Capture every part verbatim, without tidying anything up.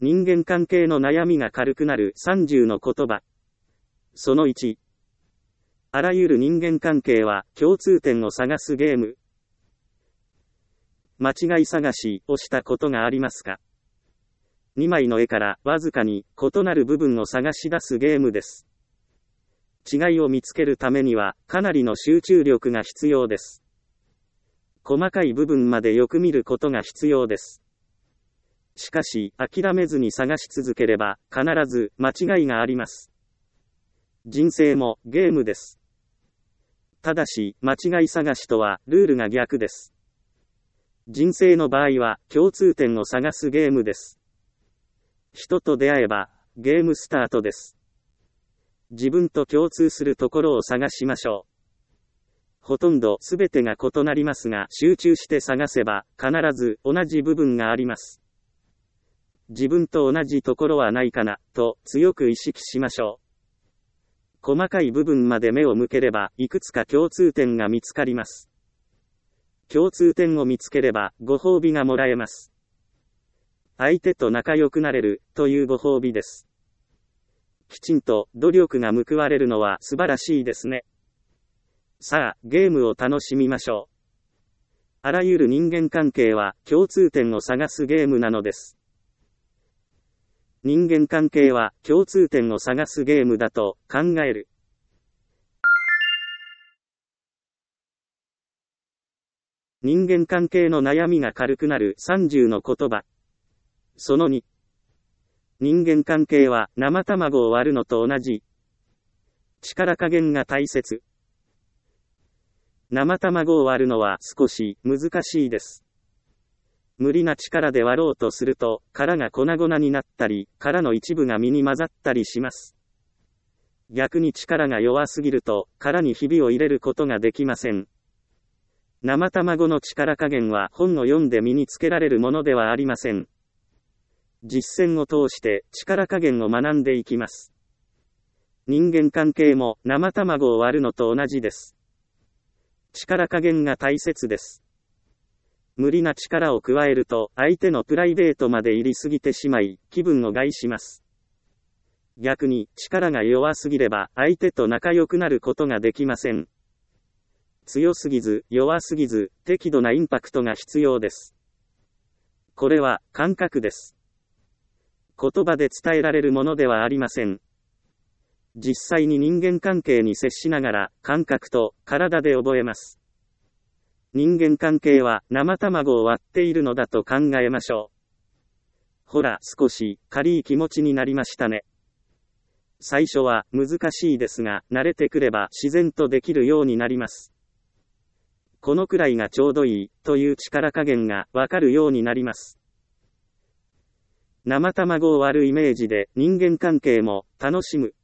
人間関係の悩みが軽くなるさんじゅうの言葉。そのいち。あらゆる人間関係は共通点を探すゲーム。間違い探しをしたことがありますか？にまいの絵からわずかに異なる部分を探し出すゲームです。違いを見つけるためにはかなりの集中力が必要です。細かい部分までよく見ることが必要です。しかし、諦めずに探し続ければ必ず間違いがあります。人生もゲームです。ただし、間違い探しとはルールが逆です。人生の場合は共通点を探すゲームです。人と出会えばゲームスタートです。自分と共通するところを探しましょう。ほとんどすべてが異なりますが、集中して探せば必ず同じ部分があります。自分と同じところはないかなと強く意識しましょう。細かい部分まで目を向ければいくつか共通点が見つかります。共通点を見つければご褒美がもらえます。相手と仲良くなれるというご褒美です。きちんと努力が報われるのは素晴らしいですね。さあ、ゲームを楽しみましょう。あらゆる人間関係は共通点を探すゲームなのです。人間関係は共通点を探すゲームだと考える。人間関係の悩みが軽くなるさんじゅうの言葉。そのに。人間関係は生卵を割るのと同じ。力加減が大切。生卵を割るのは少し難しいです。無理な力で割ろうとすると、殻が粉々になったり、殻の一部が身に混ざったりします。逆に力が弱すぎると、殻にひびを入れることができません。生卵の力加減は本を読んで身につけられるものではありません。実践を通して力加減を学んでいきます。人間関係も生卵を割るのと同じです。力加減が大切です。無理な力を加えると相手のプライベートまで入りすぎてしまい気分を害します。逆に力が弱すぎれば相手と仲良くなることができません。強すぎず弱すぎず適度なインパクトが必要です。これは感覚です。言葉で伝えられるものではありません。実際に人間関係に接しながら感覚と体で覚えます。人間関係は生卵を割っているのだと考えましょう。ほら、少し軽い気持ちになりましたね。最初は難しいですが、慣れてくれば自然とできるようになります。このくらいがちょうどいいという力加減がわかるようになります。生卵を割るイメージで人間関係も楽しむ。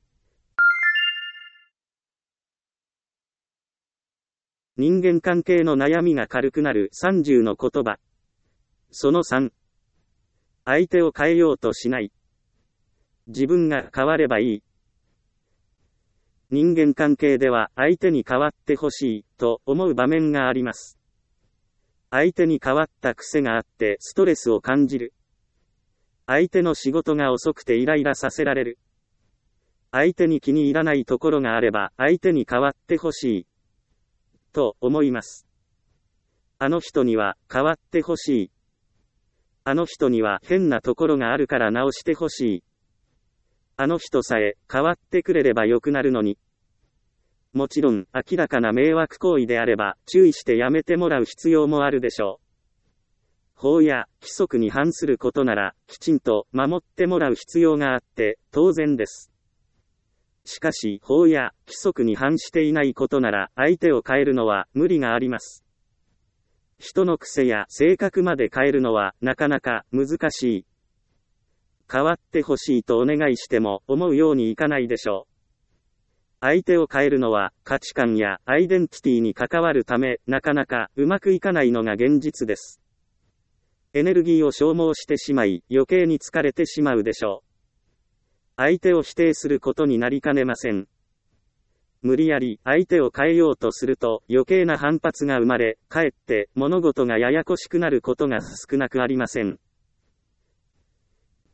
人間関係の悩みが軽くなるさんじゅうの言葉。そのさん。相手を変えようとしない。自分が変わればいい。人間関係では相手に変わってほしいと思う場面があります。相手に変わった癖があってストレスを感じる。相手の仕事が遅くてイライラさせられる。相手に気に入らないところがあれば相手に変わってほしい。と思います。あの人には変わってほしい。あの人には変なところがあるから直してほしい。あの人さえ変わってくれればよくなるのに。もちろん明らかな迷惑行為であれば注意してやめてもらう必要もあるでしょう。法や規則に反することならきちんと守ってもらう必要があって当然です。しかし法や規則に反していないことなら相手を変えるのは無理があります。人の癖や性格まで変えるのはなかなか難しい。変わってほしいとお願いしても思うようにいかないでしょう。相手を変えるのは価値観やアイデンティティに関わるためなかなかうまくいかないのが現実です。エネルギーを消耗してしまい余計に疲れてしまうでしょう。相手を否定することになりかねません。無理やり相手を変えようとすると余計な反発が生まれ、かえって物事がややこしくなることが少なくありません。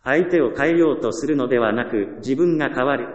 相手を変えようとするのではなく、自分が変わる。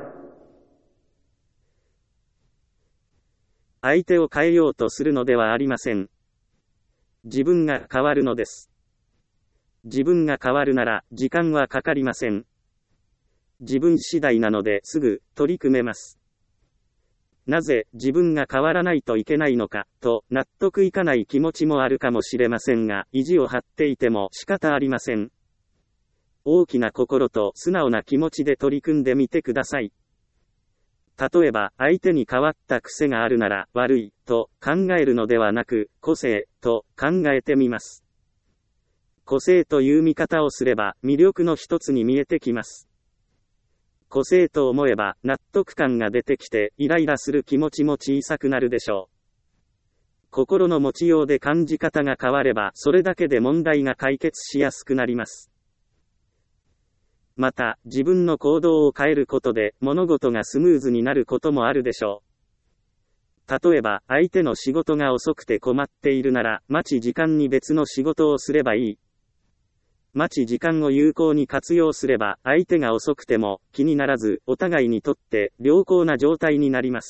相手を変えようとするのではありません。自分が変わるのです。自分が変わるなら、時間はかかりません。自分次第なのですぐ取り組めます。なぜ自分が変わらないといけないのか、と納得いかない気持ちもあるかもしれませんが、意地を張っていても仕方ありません。大きな心と素直な気持ちで取り組んでみてください。例えば、相手に変わった癖があるなら、悪い、と考えるのではなく、個性、と考えてみます。個性という見方をすれば、魅力の一つに見えてきます。個性と思えば、納得感が出てきて、イライラする気持ちも小さくなるでしょう。心の持ちようで感じ方が変われば、それだけで問題が解決しやすくなります。また、自分の行動を変えることで、物事がスムーズになることもあるでしょう。例えば、相手の仕事が遅くて困っているなら、待ち時間に別の仕事をすればいい。待ち時間を有効に活用すれば、相手が遅くても気にならず、お互いにとって良好な状態になります。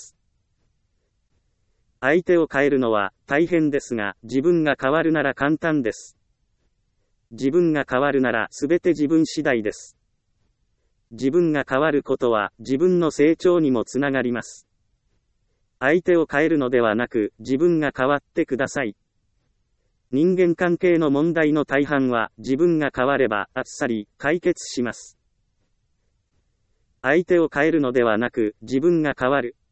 相手を変えるのは大変ですが、自分が変わるなら簡単です。自分が変わるならすべて自分次第です。自分が変わることは自分の成長にもつながります。相手を変えるのではなく、自分が変わってください。人間関係の問題の大半は自分が変わればあっさり解決します。相手を変えるのではなく、自分が変わる。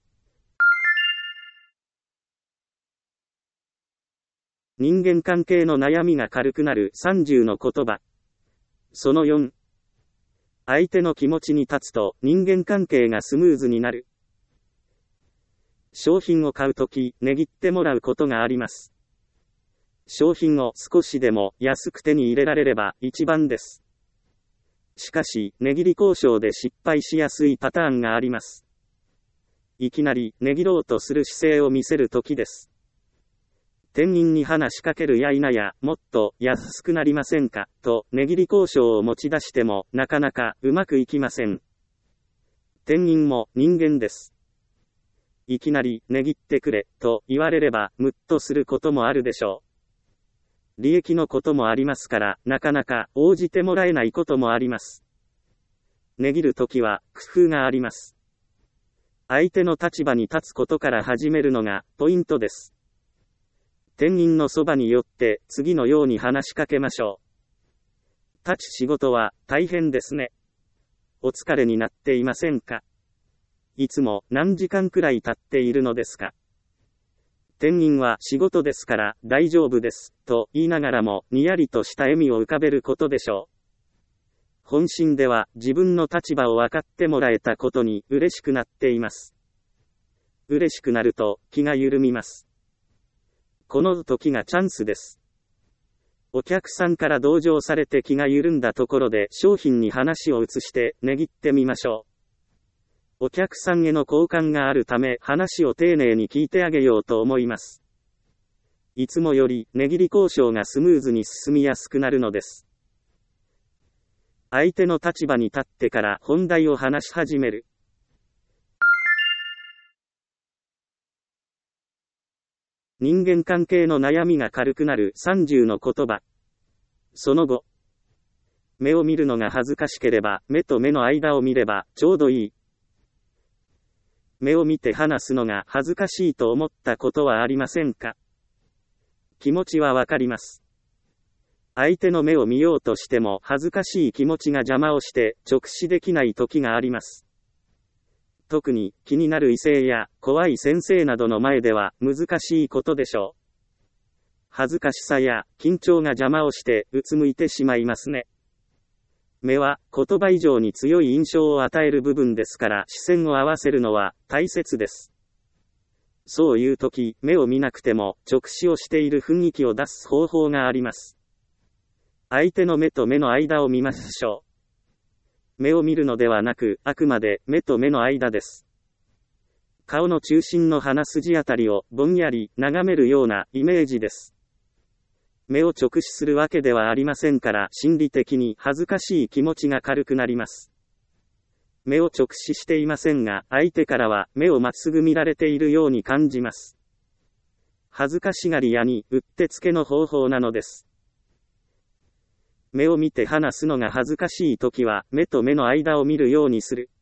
人間関係の悩みが軽くなるさんじゅうの言葉。そのよん。相手の気持ちに立つと人間関係がスムーズになる。商品を買うとき、値切ってもらうことがあります。商品を少しでも安く手に入れられれば一番です。しかし、値切り交渉で失敗しやすいパターンがあります。いきなり値切ろうとする姿勢を見せるときです。店員に話しかけるや否や、もっと安くなりませんか、と値切り交渉を持ち出しても、なかなかうまくいきません。店員も人間です。いきなり値切ってくれ、と言われれば、ムッとすることもあるでしょう。利益のこともありますから、なかなか応じてもらえないこともあります。値切るときは、工夫があります。相手の立場に立つことから始めるのが、ポイントです。店員のそばに寄って次のように話しかけましょう。立ち仕事は大変ですね。お疲れになっていませんか？いつも何時間くらい経っているのですか？店員は仕事ですから大丈夫です、と言いながらもにやりとした笑みを浮かべることでしょう。本心では自分の立場を分かってもらえたことに嬉しくなっています。嬉しくなると気が緩みます。この時がチャンスです。お客さんから同情されて気が緩んだところで商品に話を移して値切ってみましょう。お客さんへの好感があるため話を丁寧に聞いてあげようと思います。いつもより値切り交渉がスムーズに進みやすくなるのです。相手の立場に立ってから本題を話し始める。人間関係の悩みが軽くなるさんじゅうの言葉。その後。目を見るのが恥ずかしければ、目と目の間を見ればちょうどいい。目を見て話すのが恥ずかしいと思ったことはありませんか？気持ちはわかります。相手の目を見ようとしても恥ずかしい気持ちが邪魔をして直視できない時があります。特に気になる異性や怖い先生などの前では難しいことでしょう。恥ずかしさや緊張が邪魔をしてうつむいてしまいますね。目は言葉以上に強い印象を与える部分ですから視線を合わせるのは大切です。そういう時、目を見なくても直視をしている雰囲気を出す方法があります。相手の目と目の間を見ましょう。目を見るのではなく、あくまで目と目の間です。顔の中心の鼻筋あたりをぼんやり眺めるようなイメージです。 目を直視するわけではありませんから、心理的に恥ずかしい気持ちが軽くなります。目を直視していませんが、相手からは目をまっすぐ見られているように感じます。恥ずかしがり屋にうってつけの方法なのです。目を見て話すのが恥ずかしいときは、目と目の間を見るようにする。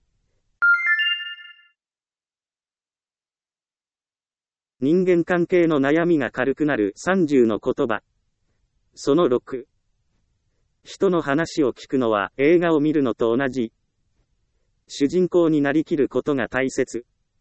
人間関係の悩みが軽くなるさんじゅうの言葉。そのろく。人の話を聞くのは映画を見るのと同じ。主人公になりきることが大切。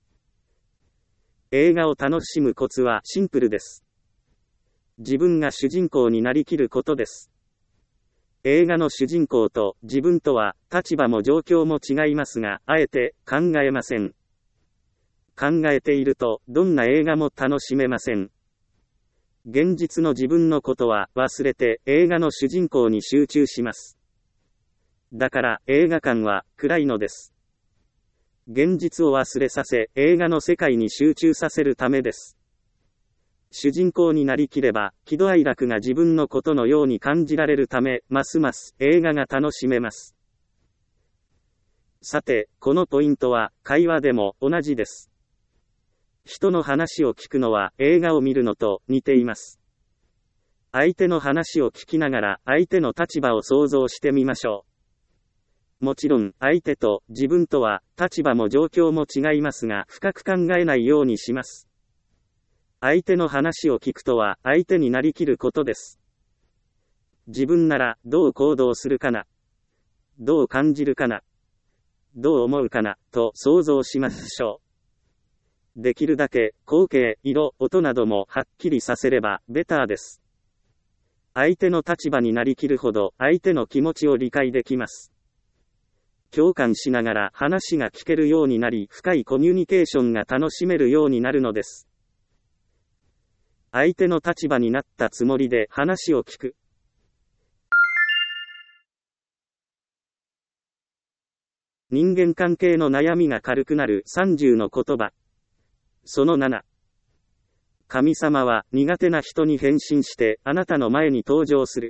映画を楽しむコツはシンプルです。自分が主人公になりきることです。映画の主人公と自分とは立場も状況も違いますが、あえて考えません。考えているとどんな映画も楽しめません。現実の自分のことは忘れて映画の主人公に集中します。だから映画館は暗いのです。現実を忘れさせ映画の世界に集中させるためです。主人公になりきれば、喜怒哀楽が自分のことのように感じられるため、ますます映画が楽しめます。さて、このポイントは、会話でも同じです。人の話を聞くのは映画を見るのと似ています。相手の話を聞きながら、相手の立場を想像してみましょう。もちろん、相手と自分とは、立場も状況も違いますが、深く考えないようにします。相手の話を聞くとは相手になりきることです。自分ならどう行動するかな、どう感じるかな、どう思うかなと想像しましょう。できるだけ光景、色、音などもはっきりさせればベターです。相手の立場になりきるほど相手の気持ちを理解できます。共感しながら話が聞けるようになり、深いコミュニケーションが楽しめるようになるのです。相手の立場になったつもりで話を聞く。人間関係の悩みが軽くなるさんじゅうの言葉。そのなな。神様は苦手な人に変身してあなたの前に登場する。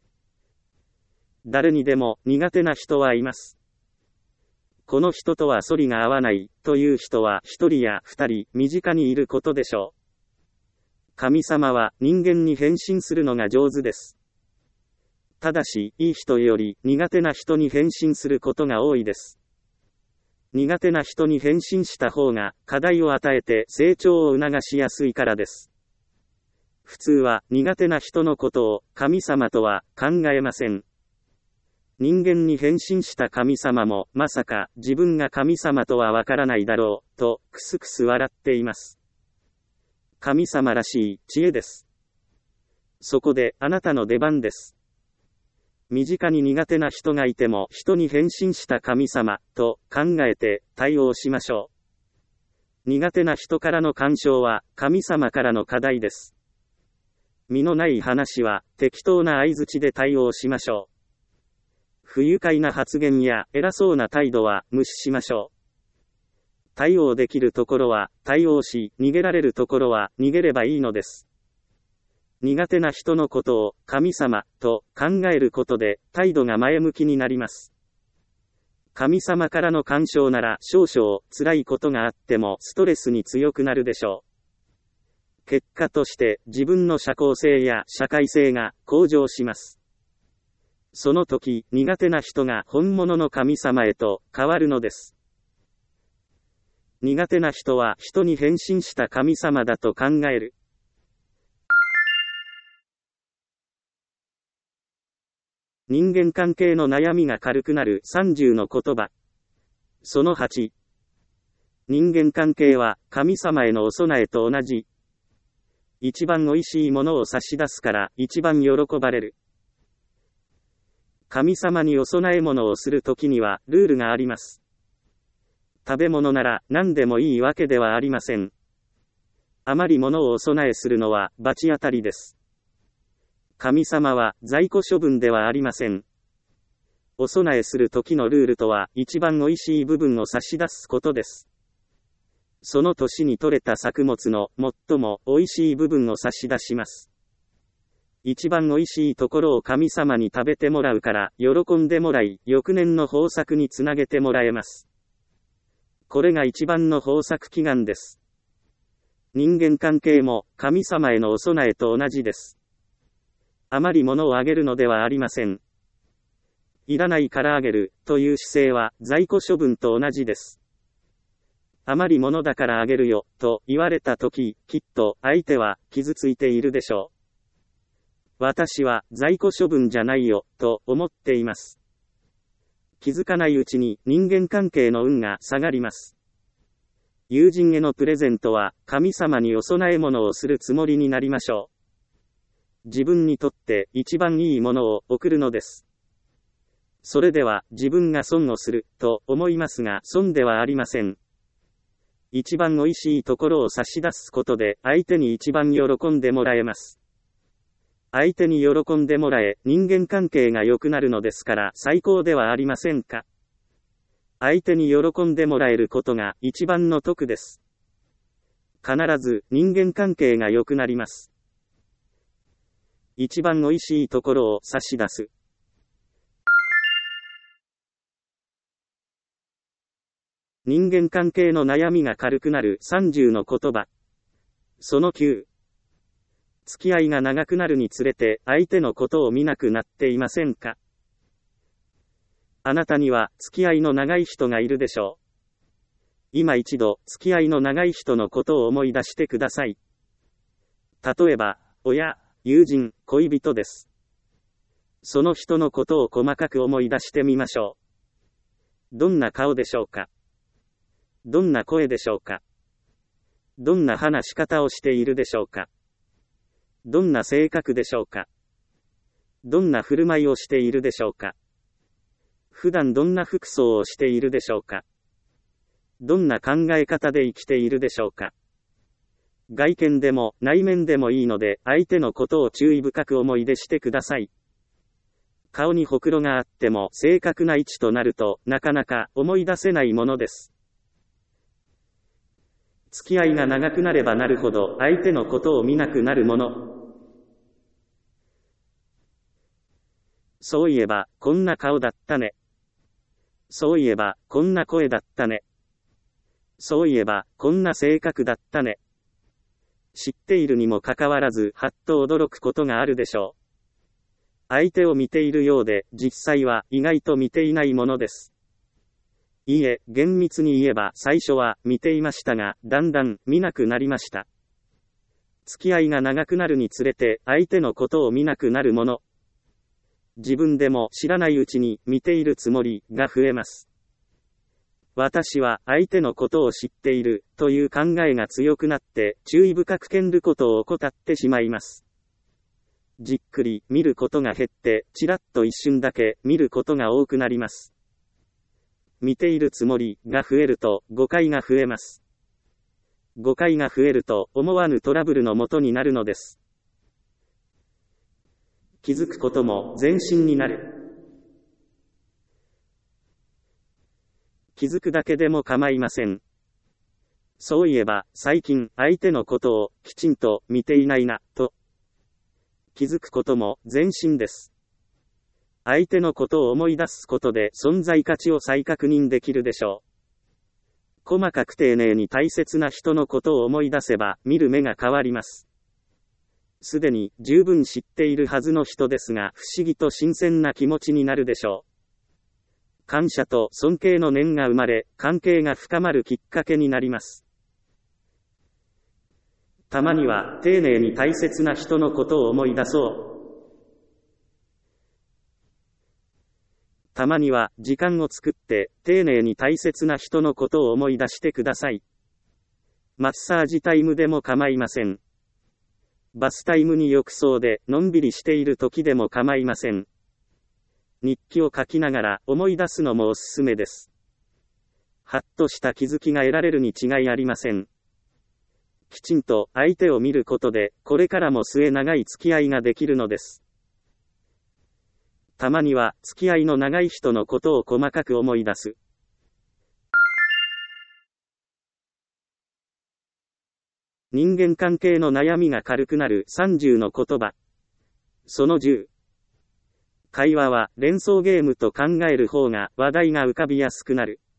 誰にでも苦手な人はいます。この人とは反りが合わないという人は一人や二人身近にいることでしょう。神様は人間に変身するのが上手です。ただし、いい人より苦手な人に変身することが多いです。苦手な人に変身した方が課題を与えて成長を促しやすいからです。普通は苦手な人のことを神様とは考えません。人間に変身した神様もまさか自分が神様とはわからないだろうとクスクス笑っています。神様らしい知恵です。そこであなたの出番です。身近に苦手な人がいても人に変身した神様と考えて対応しましょう。苦手な人からの干渉は神様からの課題です。身のない話は適当な相槌で対応しましょう。不愉快な発言や偉そうな態度は無視しましょう。対応できるところは対応し、逃げられるところは逃げればいいのです。苦手な人のことを神様と考えることで態度が前向きになります。神様からの干渉なら少々辛いことがあってもストレスに強くなるでしょう。結果として自分の社交性や社会性が向上します。その時、苦手な人が本物の神様へと変わるのです。苦手な人は人に変身した神様だと考える。人間関係の悩みが軽くなるさんじゅうの言葉。そのはち。人間関係は神様へのお供えと同じ。一番美味しいものを差し出すから一番喜ばれる。神様にお供え物をするときにはルールがあります。食べ物なら何でもいいわけではありません。あまり物をお供えするのは罰当たりです。神様は在庫処分ではありません。お供えする時のルールとは一番美味しい部分を差し出すことです。その年に採れた作物の最も美味しい部分を差し出します。 一番おいしいところを神様に食べてもらうから、喜んでもらい、翌年の豊作につなげてもらえます。これが一番の豊作祈願です。人間関係も、神様へのお供えと同じです。あまり物をあげるのではありません。いらないからあげる、という姿勢は、在庫処分と同じです。あまり物だからあげるよ、と言われたとき、きっと、相手は、傷ついているでしょう。私は在庫処分じゃないよ、と思っています。気づかないうちに人間関係の運が下がります。友人へのプレゼントは神様にお供え物をするつもりになりましょう。自分にとって一番いいものを贈るのです。それでは自分が損をすると思いますが損ではありません。一番おいしいところを差し出すことで相手に一番喜んでもらえます。相手に喜んでもらえ、人間関係が良くなるのですから最高ではありませんか。相手に喜んでもらえることが一番の得です。必ず人間関係が良くなります。一番おいしいところを差し出す。人間関係の悩みが軽くなるさんじゅうの言葉。そのきゅう。付き合いが長くなるにつれて相手のことを見なくなっていませんか。あなたには付き合いの長い人がいるでしょう。今一度付き合いの長い人のことを思い出してください。例えば、親、友人、恋人です。その人のことを細かく思い出してみましょう。どんな顔でしょうか。どんな声でしょうか。どんな話し方をしているでしょうか。どんな性格でしょうか。どんな振る舞いをしているでしょうか。普段どんな服装をしているでしょうか。どんな考え方で生きているでしょうか。外見でも内面でもいいので相手のことを注意深く思い出してください。顔にほくろがあっても正確な位置となるとなかなか思い出せないものです。付き合いが長くなればなるほど相手のことを見なくなるもの。そういえばこんな顔だったね。そういえばこんな声だったね。そういえばこんな性格だったね。知っているにもかかわらずはっと驚くことがあるでしょう。相手を見ているようで実際は意外と見ていないものです。いいえ、厳密に言えば最初は見ていましたが、だんだん見なくなりました。付き合いが長くなるにつれて相手のことを見なくなるもの。自分でも知らないうちに見ているつもりが増えます。私は相手のことを知っているという考えが強くなって注意深く見ることを怠ってしまいます。じっくり見ることが減ってちらっと一瞬だけ見ることが多くなります。見ているつもりが増えると誤解が増えます。誤解が増えると思わぬトラブルの元になるのです。気づくことも前進になる。気づくだけでも構いません。そういえば最近相手のことをきちんと見ていないなと気づくことも前進です。相手のことを思い出すことで存在価値を再確認できるでしょう。細かく丁寧に大切な人のことを思い出せば見る目が変わります。すでに十分知っているはずの人ですが不思議と新鮮な気持ちになるでしょう。感謝と尊敬の念が生まれ、関係が深まるきっかけになります。たまには丁寧に大切な人のことを思い出そう。たまには時間を作って丁寧に大切な人のことを思い出してください。マッサージタイムでも構いません。バスタイムに浴槽でのんびりしている時でも構いません。日記を書きながら思い出すのもおすすめです。はっとした気づきが得られるに違いありません。きちんと相手を見ることでこれからも末長い付き合いができるのです。たまには付き合いの長い人のことを細かく思い出す。人間関係の悩みが軽くなるさんじゅうの言葉。 そのじゅう。会話は連想ゲームと考える方が話題が浮かびやすくなる。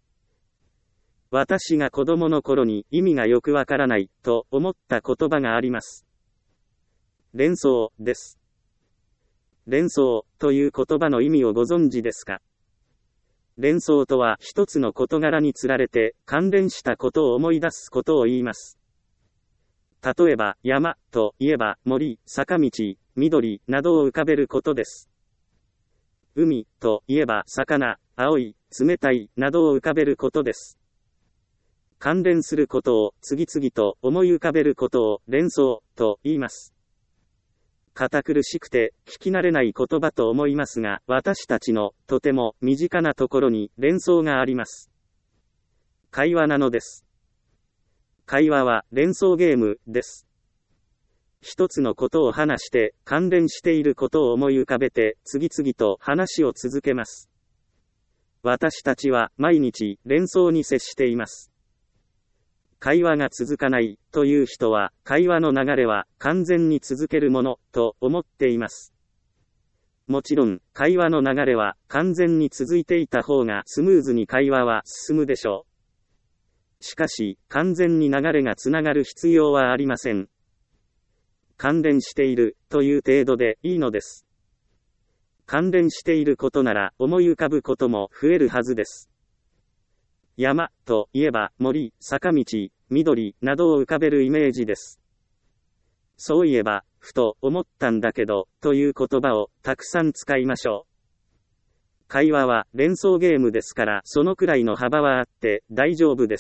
私が子供の頃に意味がよくわからないと思った言葉があります。連想です。連想という言葉の意味をご存知ですか？連想とは一つの事柄につられて関連したことを思い出すことを言います。例えば山といえば森、坂道、緑などを浮かべることです。海といえば魚、青い、冷たいなどを浮かべることです。関連することを次々と思い浮かべることを連想と言います。堅苦しくて聞き慣れない言葉と思いますが、私たちのとても身近なところに連想があります。会話なのです。会話は連想ゲームです。一つのことを話して関連していることを思い浮かべて次々と話を続けます。私たちは毎日連想に接しています。会話が続かないという人は会話の流れは完全に続けるものと思っています。もちろん会話の流れは完全に続いていた方がスムーズに会話は進むでしょう。しかし完全に流れがつながる必要はありません。関連しているという程度でいいのです。関連していることなら思い浮かぶことも増えるはずです。山といえば森、坂道、緑などを浮かべるイメージです。そういえば、ふと思ったんだけど、という言葉をたくさん使いましょう。会話は連想ゲームですから、そのくらいの幅はあって大丈夫です。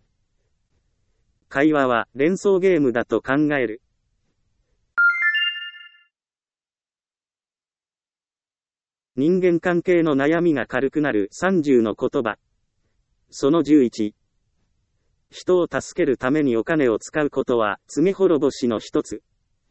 会話は連想ゲームだと考える。人間関係の悩みが軽くなるさんじゅうの言葉。そのじゅういち。人を助けるためにお金を使うことは罪滅ぼしの一つ。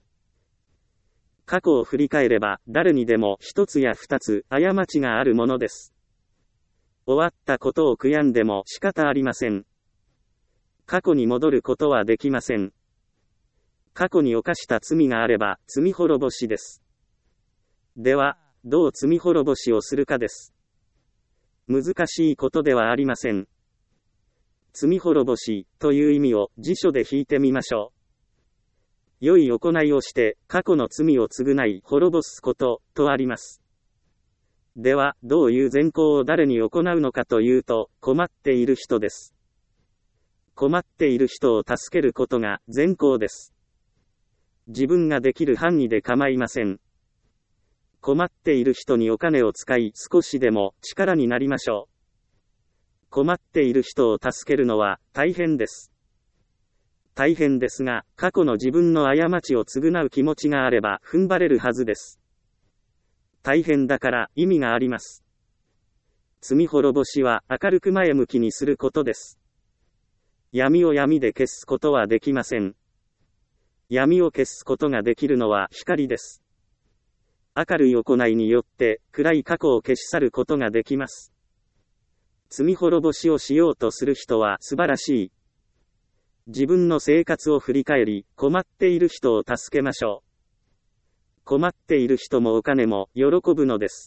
過去を振り返れば誰にでも一つや二つ過ちがあるものです。終わったことを悔やんでも仕方ありません。過去に戻ることはできません。過去に犯した罪があれば罪滅ぼしです。では、どう罪滅ぼしをするかです。難しいことではありません。罪滅ぼしという意味を辞書で引いてみましょう。良い行いをして過去の罪を償い滅ぼすこととあります。では、どういう善行を誰に行うのかというと、困っている人です。困っている人を助けることが善行です。自分ができる範囲で構いません。困っている人にお金を使い少しでも力になりましょう。困っている人を助けるのは大変です。大変ですが、過去の自分の過ちを償う気持ちがあれば踏ん張れるはずです。大変だから意味があります。罪滅ぼしは明るく前向きにすることです。闇を闇で消すことはできません。闇を消すことができるのは光です。明るい行いによって暗い過去を消し去ることができます。罪滅ぼしをしようとする人は素晴らしい。自分の生活を振り返り、困っている人を助けましょう。困っている人もお金も喜ぶのです。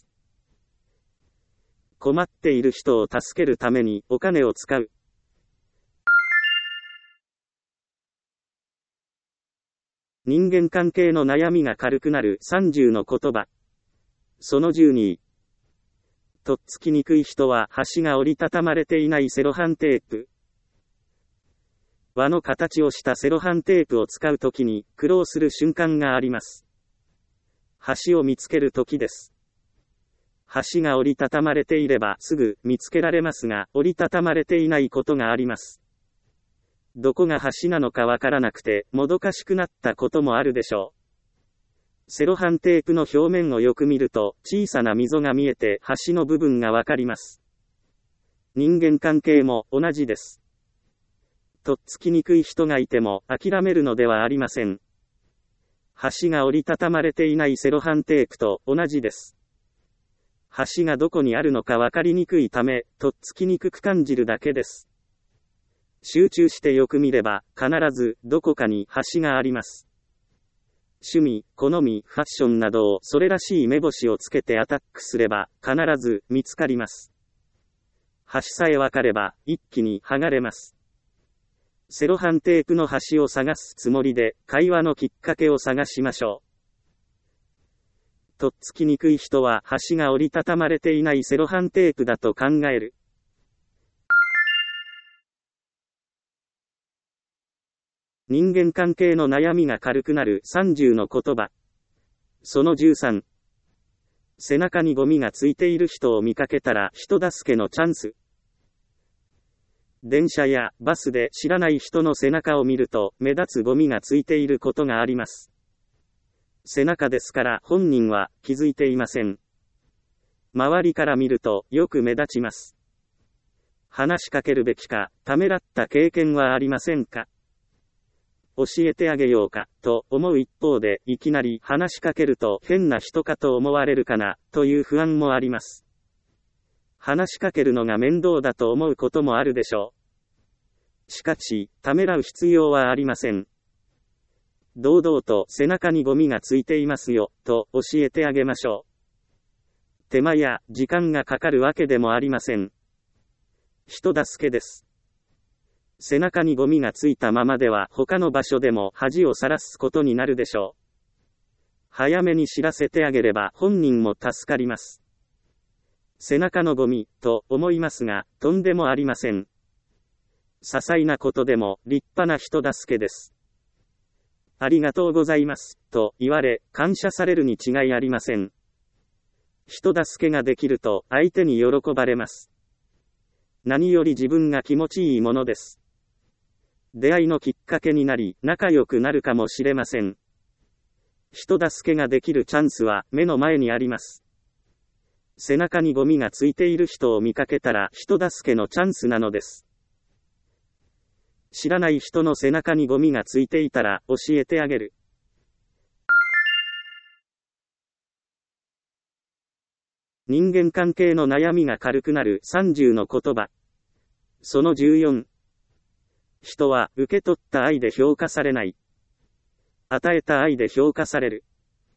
困っている人を助けるためにお金を使う。人間関係の悩みが軽くなるさんじゅうの言葉。そのじゅうに。とっつきにくい人は端が折りたたまれていないセロハンテープ。輪の形をしたセロハンテープを使うときに苦労する瞬間があります。端を見つけるときです。端が折りたたまれていればすぐ見つけられますが、折りたたまれていないことがあります。どこが端なのかわからなくてもどかしくなったこともあるでしょう。セロハンテープの表面をよく見ると小さな溝が見えて端の部分がわかります。人間関係も同じです。とっつきにくい人がいても諦めるのではありません。端が折りたたまれていないセロハンテープと同じです。端がどこにあるのかわかりにくいため、とっつきにくく感じるだけです。集中してよく見れば、必ずどこかに端があります。 趣味、好み、ファッションなどをそれらしい目星をつけてアタックすれば、必ず見つかります。端さえわかれば、一気に剥がれます。セロハンテープの端を探すつもりで、会話のきっかけを探しましょう。とっつきにくい人は端が折りたたまれていないセロハンテープだと考える。人間関係の悩みが軽くなるさんじゅうの言葉。そのじゅうさん。背中にゴミがついている人を見かけたら人助けのチャンス。電車やバスで知らない人の背中を見ると目立つゴミがついていることがあります。背中ですから本人は気づいていません。周りから見るとよく目立ちます。話しかけるべきか、ためらった経験はありませんか？教えてあげようか、と思う一方で、いきなり話しかけると変な人かと思われるかな、という不安もあります。話しかけるのが面倒だと思うこともあるでしょう。しかし、ためらう必要はありません。堂々と背中にゴミがついていますよ、と教えてあげましょう。手間や時間がかかるわけでもありません。人助けです。背中にゴミがついたままでは他の場所でも恥をさらすことになるでしょう。早めに知らせてあげれば本人も助かります。背中のゴミ、と思いますが、とんでもありません。些細なことでも立派な人助けです。ありがとうございます、と言われ、感謝されるに違いありません。人助けができると相手に喜ばれます。何より自分が気持ちいいものです。出会いのきっかけになり、仲良くなるかもしれません。人助けができるチャンスは目の前にあります。背中にゴミがついている人を見かけたら人助けのチャンスなのです。知らない人の背中にゴミがついていたら教えてあげる。人間関係の悩みが軽くなるさんじゅうの言葉。そのじゅうよん。人は受け取った愛で評価されない。与えた愛で評価される。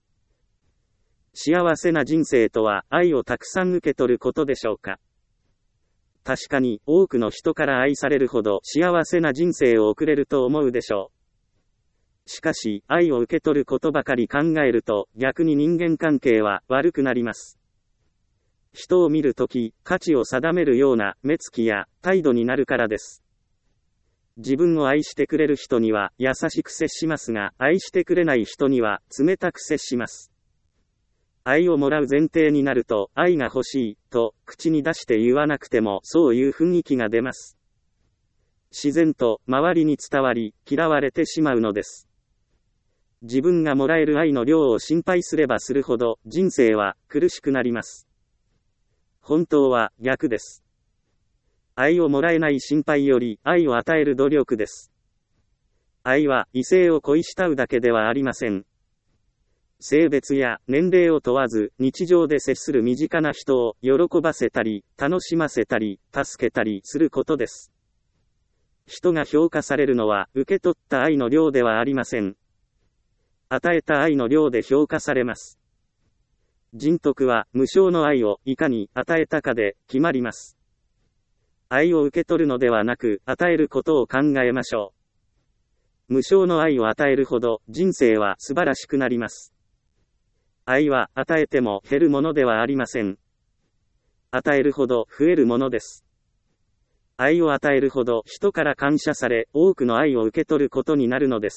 幸せな人生とは愛をたくさん受け取ることでしょうか。確かに多くの人から愛されるほど幸せな人生を送れると思うでしょう。しかし愛を受け取ることばかり考えると逆に人間関係は悪くなります。人を見るとき価値を定めるような目つきや態度になるからです。自分を愛してくれる人には優しく接しますが、愛してくれない人には冷たく接します。愛をもらう前提になると、愛が欲しい、と口に出して言わなくてもそういう雰囲気が出ます。自然と周りに伝わり、嫌われてしまうのです。自分がもらえる愛の量を心配すればするほど、人生は苦しくなります。本当は逆です。愛をもらえない心配より、愛を与える努力です。愛は異性を恋したうだけではありません。性別や年齢を問わず、日常で接する身近な人を喜ばせたり、楽しませたり、助けたりすることです。人が評価されるのは、受け取った愛の量ではありません。与えた愛の量で評価されます。人徳は、無償の愛をいかに与えたかで決まります。愛を受け取るのではなく、与えることを考えましょう。無償の愛を与えるほど、人生は素晴らしくなります。愛は与えても減るものではありません。与えるほど増えるものです。愛を与えるほど人から感謝され、多くの愛を受け取ることになるのです。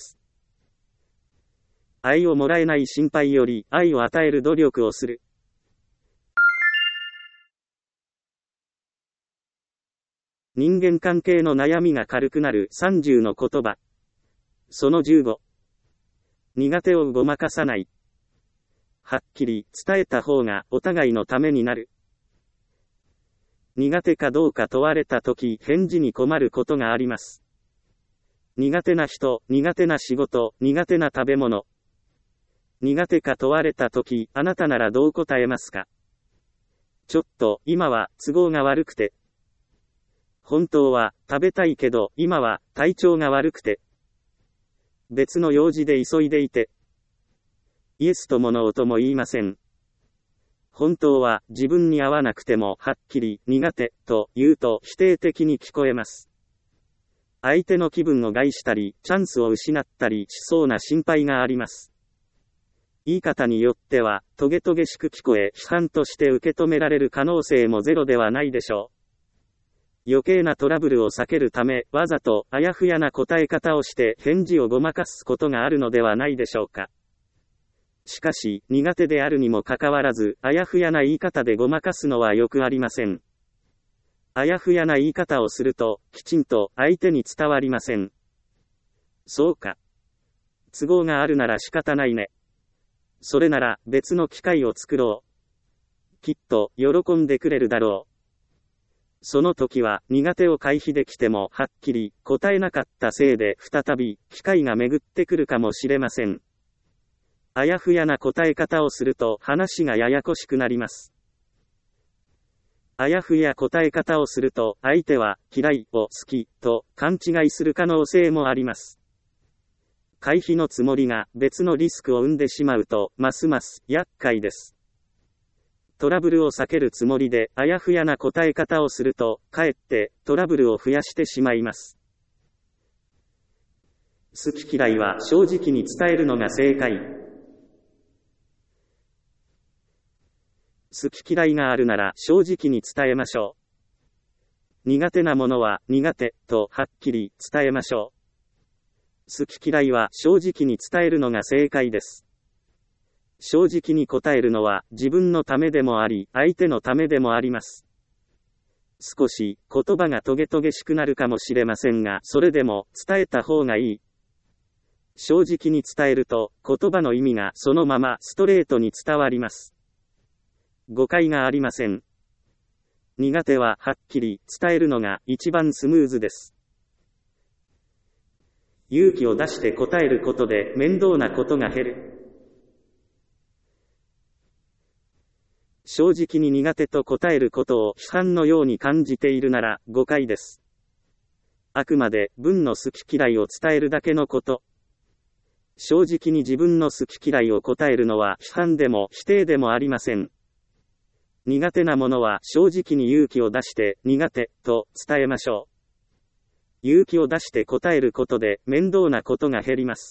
愛をもらえない心配より、愛を与える努力をする。人間関係の悩みが軽くなるさんじゅうの言葉。そのじゅうご。苦手をごまかさない。はっきり伝えた方がお互いのためになる。苦手かどうか問われたとき返事に困ることがあります。苦手な人、苦手な仕事、苦手な食べ物。苦手か問われたときあなたならどう答えますか？ちょっと今は都合が悪くて。本当は食べたいけど今は体調が悪くて。別の用事で急いでいて。 イエスともノーとも言いません。本当は自分に合わなくてもはっきり苦手と言うと否定的に聞こえます。相手の気分を害したり、チャンスを失ったりしそうな心配があります。言い方によっては、トゲトゲしく聞こえ、批判として受け止められる可能性もゼロではないでしょう。余計なトラブルを避けるため、わざとあやふやな答え方をして返事をごまかすことがあるのではないでしょうか。しかし、苦手であるにもかかわらず、あやふやな言い方でごまかすのはよくありません。あやふやな言い方をすると、きちんと相手に伝わりません。そうか。都合があるなら仕方ないね。それなら別の機会を作ろう。きっと喜んでくれるだろう。その時は苦手を回避できてもはっきり答えなかったせいで再び機会が巡ってくるかもしれません。あやふやな答え方をすると話がややこしくなります。あやふや答え方をすると相手は嫌いを好きと勘違いする可能性もあります。回避のつもりが別のリスクを生んでしまうとますます厄介です。トラブルを避けるつもりであやふやな答え方をするとかえってトラブルを増やしてしまいます。好き嫌いは正直に伝えるのが正解。好き嫌いがあるなら正直に伝えましょう。苦手なものは苦手とはっきり伝えましょう。好き嫌いは正直に伝えるのが正解です。正直に答えるのは自分のためでもあり、相手のためでもあります。少し言葉がトゲトゲしくなるかもしれませんが、それでも伝えた方がいい。正直に伝えると言葉の意味がそのままストレートに伝わります。誤解がありません。苦手ははっきり伝えるのが一番スムーズです。勇気を出して答えることで面倒なことが減る。正直に苦手と答えることを批判のように感じているなら誤解です。あくまで文の好き嫌いを伝えるだけのこと。正直に自分の好き嫌いを答えるのは批判でも否定でもありません。苦手なものは正直に勇気を出して苦手と伝えましょう。勇気を出して答えることで面倒なことが減ります。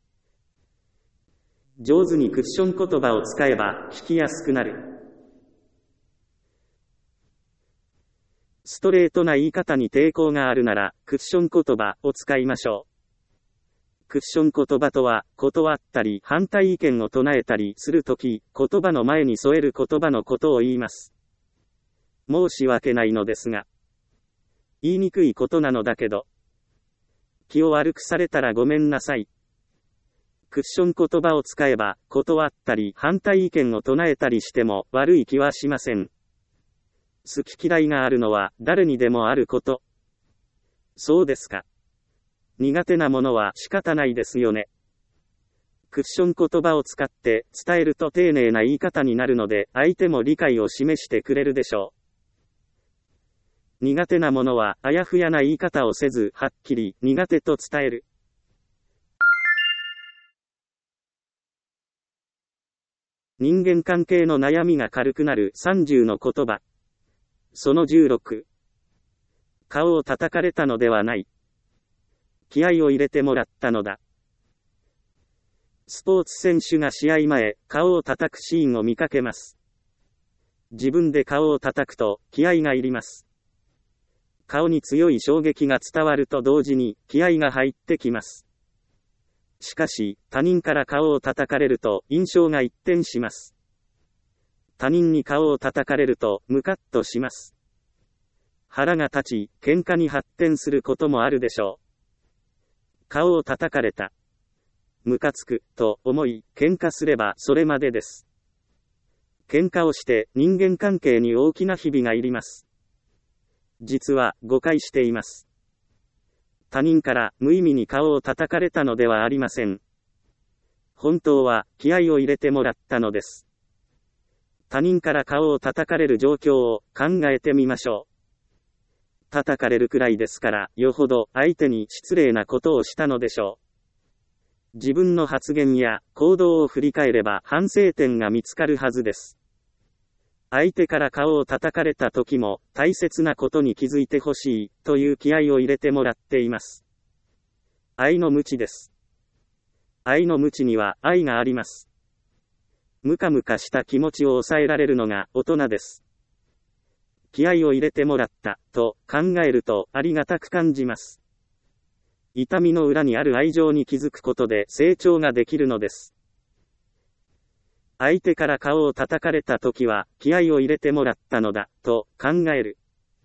上手にクッション言葉を使えば聞きやすくなる。ストレートな言い方に抵抗があるならクッション言葉を使いましょう。クッション言葉とは断ったり反対意見を唱えたりするとき、言葉の前に添える言葉のことを言います。申し訳ないのですが。言いにくいことなのだけど。気を悪くされたらごめんなさい。クッション言葉を使えば、断ったり反対意見を唱えたりしても悪い気はしません。好き嫌いがあるのは誰にでもあること。そうですか。苦手なものは仕方ないですよね。クッション言葉を使って伝えると丁寧な言い方になるので、相手も理解を示してくれるでしょう。苦手なものはあやふやな言い方をせず、はっきり苦手と伝える。人間関係の悩みが軽くなるさんじゅうの言葉。そのじゅうろく。顔を叩かれたのではない。気合を入れてもらったのだ。スポーツ選手が試合前、顔を叩くシーンを見かけます。自分で顔を叩くと気合が入ります。顔に強い衝撃が伝わると同時に気合が入ってきます。しかし、他人から顔を叩かれると印象が一転します。他人に顔を叩かれるとムカッとします。腹が立ち、喧嘩に発展することもあるでしょう。顔を叩かれた。ムカつく、と思い、喧嘩すればそれまでです。喧嘩をして人間関係に大きなひびが入ります。実は誤解しています。他人から無意味に顔を叩かれたのではありません。本当は気合を入れてもらったのです。他人から顔を叩かれる状況を考えてみましょう。叩かれるくらいですから、よほど相手に失礼なことをしたのでしょ自分の発言や行動を振り返れば反省点が見つかるはずです。相手から顔を叩かれた時も大切なことに気づいてほしいという気合を入れてもらっています。愛の無知です。愛の無知には愛があります。ムカムカした気持ちを抑えられるのが大人です。気合を入れてもらったと考えるとありがたく感じます。痛みの裏にある愛情に気づくことで成長ができるのです。相手から顔を叩かれたときは気合を入れてもらったのだと考える。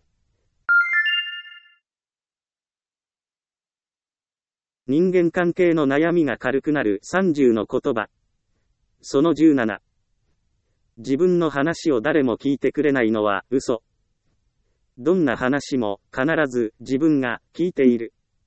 人間関係の悩みが軽くなるさんじゅうの言葉。そのじゅうなな。自分の話を誰も聞いてくれないのは嘘。どんな話も必ず自分が聞いている。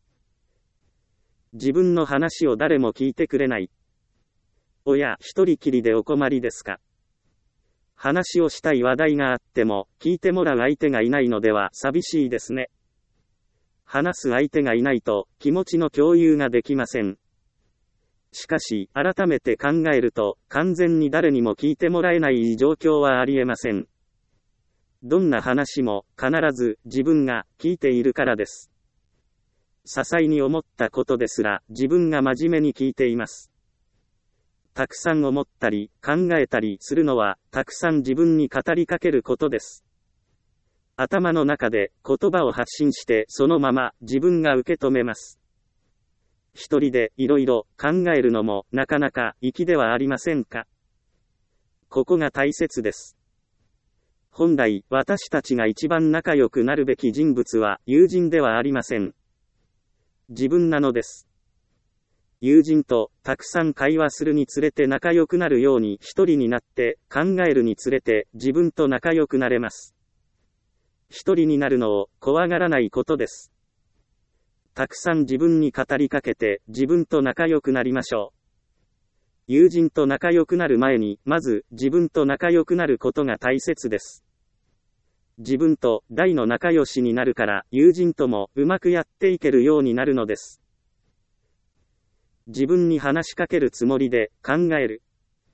自分の話を誰も聞いてくれない。おや、一人きりでお困りですか。話をしたい話題があっても、聞いてもらう相手がいないのでは寂しいですね。話す相手がいないと、気持ちの共有ができません。しかし、改めて考えると、完全に誰にも聞いてもらえない状況はありえません。どんな話も、必ず自分が聞いているからです。些細に思ったことですら、自分が真面目に聞いています。たくさん思ったり考えたりするのはたくさん自分に語りかけることです。頭の中で言葉を発信してそのまま自分が受け止めます。一人でいろいろ考えるのもなかなか粋ではありませんか。ここが大切です。本来私たちが一番仲良くなるべき人物は友人ではありません。自分なのです。友人とたくさん会話するにつれて仲良くなるように一人になって考えるにつれて自分と仲良くなれます。一人になるのを怖がらないことです。たくさん自分に語りかけて自分と仲良くなりましょう。友人と仲良くなる前にまず自分と仲良くなることが大切です。自分と大の仲良しになるから友人ともうまくやっていけるようになるのです。自分に話しかけるつもりで考える。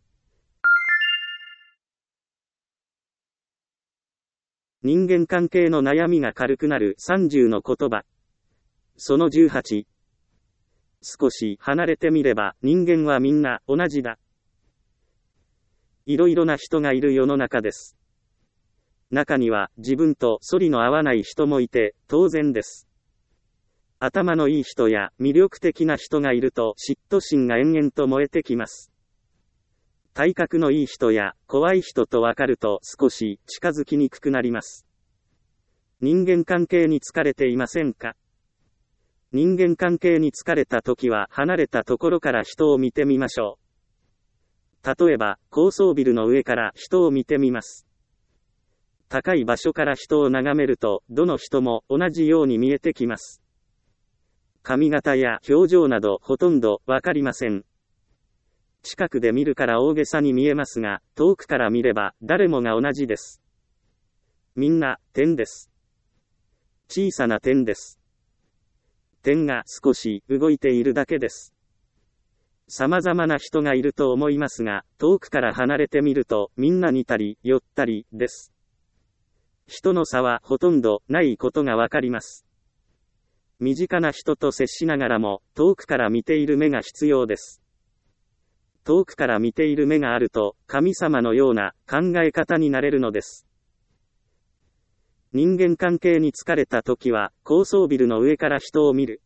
人間関係の悩みが軽くなるさんじゅうの言葉。そのじゅうはち。少し離れてみれば人間はみんな同じだ。いろいろな人がいる世の中です。中には自分と反りの合わない人もいて当然です。頭のいい人や魅力的な人がいると嫉妬心が延々と燃えてきます。体格のいい人や怖い人と分かると少し近づきにくくなります。人間関係に疲れていませんか？人間関係に疲れた時は離れたところから人を見てみましょう。例えば高層ビルの上から人を見てみます。高い場所から人を眺めるとどの人も同じように見えてきます。髪型や表情などほとんどわかりません。近くで見るから大げさに見えますが、遠くから見れば誰もが同じです。みんな点です。小さな点です。点が少し動いているだけです。様々な人がいると思いますが、遠くから離れてみるとみんな似たり寄ったりです。人の差はほとんどないことがわかります。身近な人と接しながらも、遠くから見ている目が必要です。遠くから見ている目があると、神様のような考え方になれるのです。人間関係に疲れた時は、高層ビルの上から人を見る。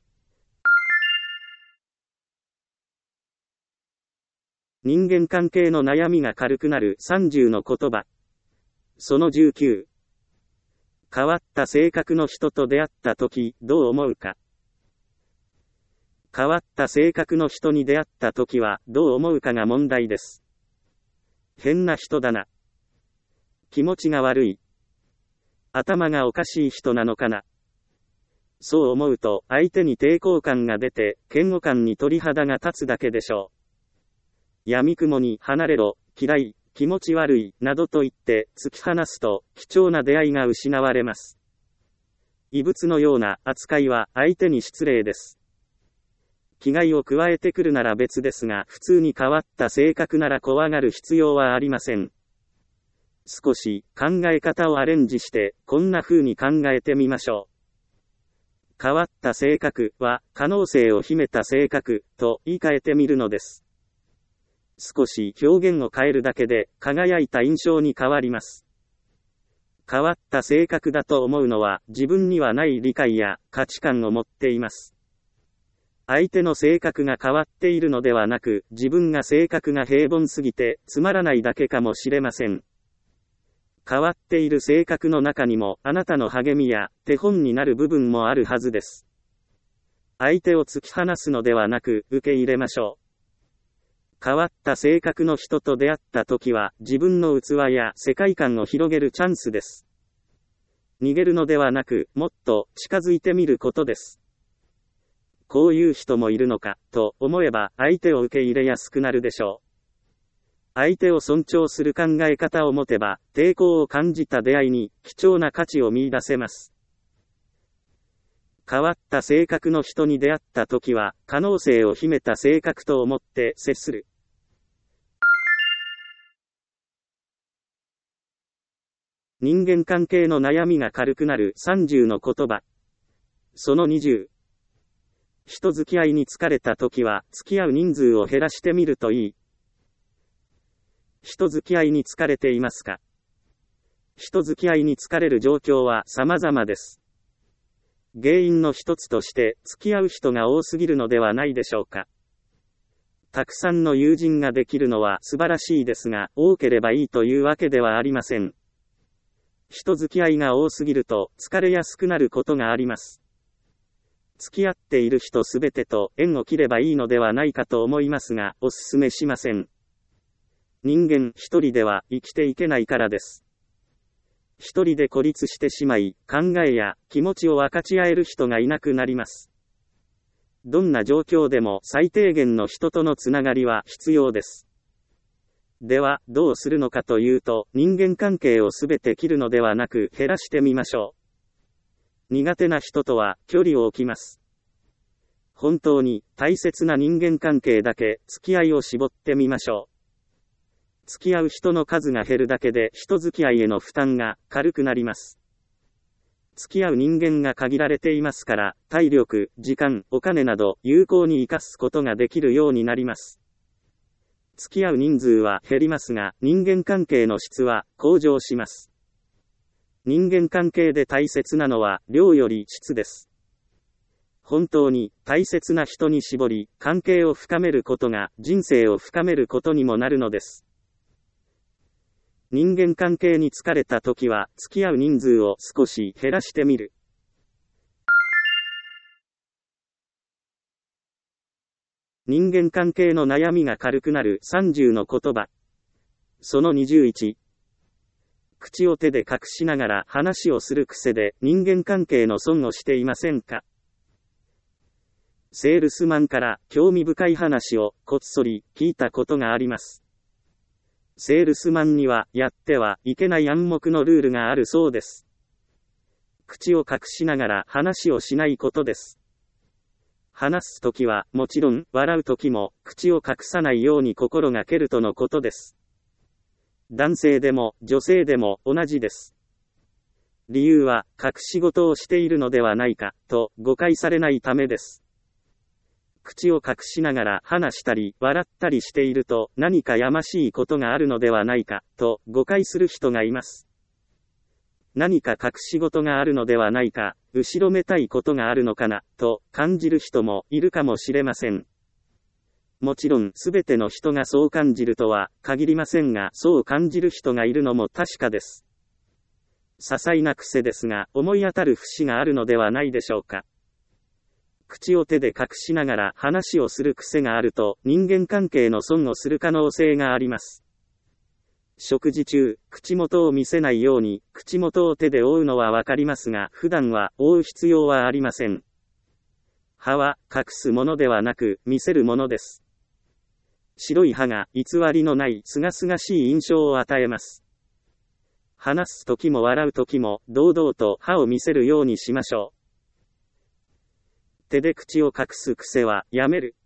人間関係の悩みが軽くなるさんじゅうの言葉。そのじゅうきゅう。変わった性格の人と出会ったとき、どう思うか。変わった性格の人に出会ったときは、どう思うかが問題です。変な人だな。気持ちが悪い。頭がおかしい人なのかな。そう思うと、相手に抵抗感が出て、嫌悪感に鳥肌が立つだけでしょう。闇雲に離れろ、嫌い。気持ち悪い、などと言って、突き放すと、貴重な出会いが失われます。異物のような扱いは、相手に失礼です。 危害を加えてくるなら別ですが、普通に変わった性格なら怖がる必要はありません。少し考え方をアレンジして、こんな風に考えてみましょう。変わった性格は、可能性を秘めた性格と言い換えてみるのです。少し表現を変えるだけで、輝いた印象に変わります。変わった性格だと思うのは、自分にはない理解や価値観を持っています。相手の性格が変わっているのではなく、自分が性格が平凡すぎてつまらないだけかもしれません。変わっている性格の中にも、あなたの励みや手本になる部分もあるはずです。相手を突き放すのではなく、受け入れましょう。変わった性格の人と出会った時は、自分の器や世界観を広げるチャンスです。逃げるのではなく、もっと近づいてみることです。こういう人もいるのか、と思えば、相手を受け入れやすくなるでしょう。相手を尊重する考え方を持てば、抵抗を感じた出会いに、貴重な価値を見出せます。変わった性格の人に出会った時は、可能性を秘めた性格と思って接する。人間関係の悩みが軽くなるさんじゅうの言葉。そのにじゅう。人付き合いに疲れた時は、付き合う人数を減らしてみるといい。人付き合いに疲れていますか？人付き合いに疲れる状況は様々です。原因の一つとして、付き合う人が多すぎるのではないでしょうか。たくさんの友人ができるのは素晴らしいですが、多ければいいというわけではありません。人付き合いが多すぎると疲れやすくなることがあります。付き合っている人すべてと縁を切ればいいのではないかと思いますが、おすすめしません。人間一人では生きていけないからです。一人で孤立してしまい、考えや気持ちを分かち合える人がいなくなります。どんな状況でも最低限の人とのつながりは必要です。では、どうするのかというと、人間関係をすべて切るのではなく減らしてみましょう。苦手な人とは距離を置きます。本当に大切な人間関係だけ付き合いを絞ってみましょう。付き合う人の数が減るだけで人付き合いへの負担が軽くなります。付き合う人間が限られていますから、体力、時間、お金など有効に生かすことができるようになります。付き合う人数は減りますが、人間関係の質は向上します。人間関係で大切なのは量より質です。本当に大切な人に絞り、関係を深めることが人生を深めることにもなるのです。人間関係に疲れた時は、付き合う人数を少し減らしてみる。人間関係の悩みが軽くなるさんじゅうの言葉。そのにじゅういち。口を手で隠しながら話をする癖で人間関係の損をしていませんか？セールスマンから興味深い話をこっそり聞いたことがあります。セールスマンにはやってはいけない暗黙のルールがあるそうです。口を隠しながら話をしないことです。話すときはもちろん笑うときも口を隠さないように心がけるとのことです。男性でも女性でも同じです。理由は隠し事をしているのではないかと誤解されないためです。口を隠しながら話したり笑ったりしていると何かやましいことがあるのではないかと誤解する人がいます。何か隠し事があるのではないか、後ろめたいことがあるのかなと感じる人もいるかもしれません。もちろんすべての人がそう感じるとは限りませんが、そう感じる人がいるのも確かです。些細な癖ですが思い当たる節があるのではないでしょうか。口を手で隠しながら話をする癖があると人間関係の損をする可能性があります。食事中、口元を見せないように口元を手で覆うのはわかりますが、普段は覆う必要はありません。歯は隠すものではなく見せるものです。白い歯が偽りのない清々しい印象を与えます。話すときも笑うときも堂々と歯を見せるようにしましょう。 手で口を隠す癖はやめる。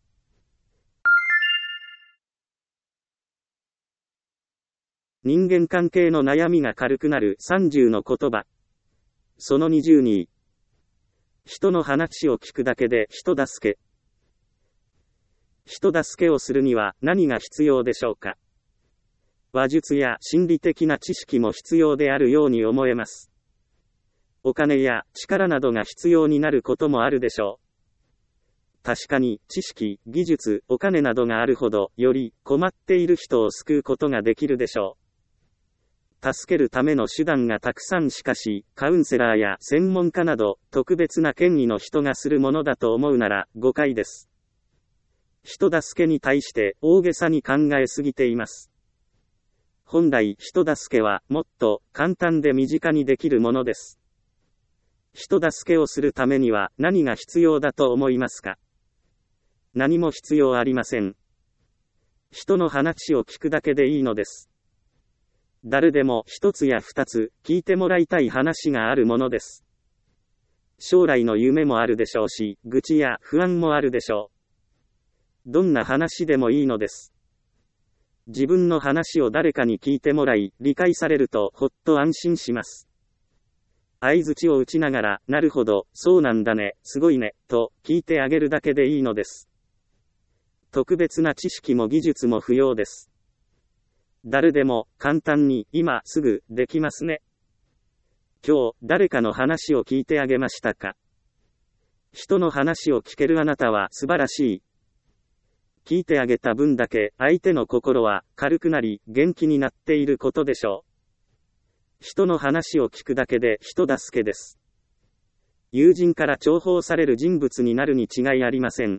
人間関係の悩みが軽くなるさんじゅうの言葉。そのにじゅうに。人の話を聞くだけで人助け。人助けをするには何が必要でしょうか。話術や心理的な知識も必要であるように思えます。お金や力などが必要になることもあるでしょう。確かに知識、技術、お金などがあるほど、より困っている人を救うことができるでしょう。助けるための手段がたくさんしかし、カウンセラーや専門家など、特別な権威の人がするものだと思うなら、誤解です。人助けに対して大げさに考えすぎています。本来、人助けはもっと簡単で身近にできるものです。人助けをするためには何が必要だと思いますか？何も必要ありません。人の話を聞くだけでいいのです。誰でも一つや二つ聞いてもらいたい話があるものです。将来の夢もあるでしょうし、愚痴や不安もあるでしょう。どんな話でもいいのです。自分の話を誰かに聞いてもらい、理解されるとほっと安心します。相槌を打ちながら、なるほど、そうなんだね、すごいね、と聞いてあげるだけでいいのです。特別な知識も技術も不要です。誰でも簡単に今すぐできますね。今日誰かの話を聞いてあげましたか？人の話を聞けるあなたは素晴らしい。聞いてあげた分だけ相手の心は軽くなり元気になっていることでしょう。人の話を聞くだけで人助けです。友人から重宝される人物になるに違いありません。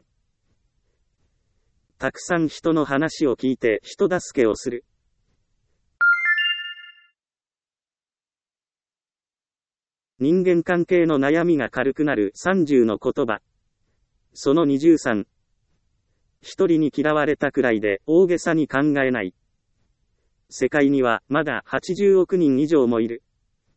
たくさん人の話を聞いて人助けをする。人間関係の悩みが軽くなるさんじゅうの言葉。そのにじゅうさん。一人に嫌われたくらいで大げさに考えない。世界にはまだはちじゅうおく人以上もいる。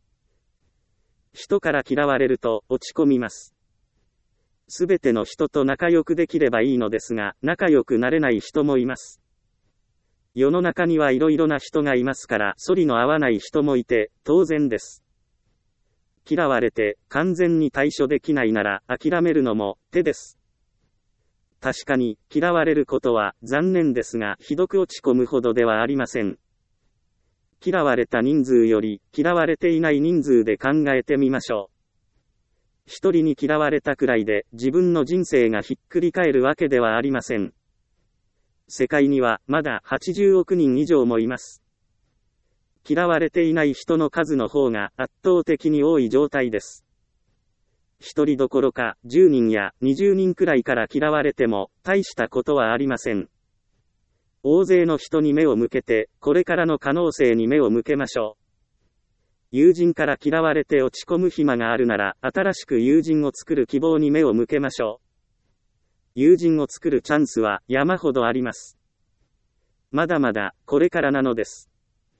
人から嫌われると落ち込みます。すべての人と仲良くできればいいのですが、仲良くなれない人もいます。世の中にはいろいろな人がいますから、反りの合わない人もいて当然です。嫌われて完全に対処できないなら諦めるのも手です。確かに嫌われることは残念ですが、ひどく落ち込むほどではありません。嫌われた人数より嫌われていない人数で考えてみましょう。一人に嫌われたくらいで自分の人生がひっくり返るわけではありません。世界にはまだはちじゅうおく人以上もいます。嫌われていない人の数の方が圧倒的に多い状態です。一人どころかじゅうにんやにじゅうにんくらいから嫌われても大したことはありません。大勢の人に目を向けて、これからの可能性に目を向けましょう。友人から嫌われて落ち込む暇があるなら、新しく友人を作る希望に目を向けましょう。友人を作るチャンスは山ほどあります。まだまだこれからなのです。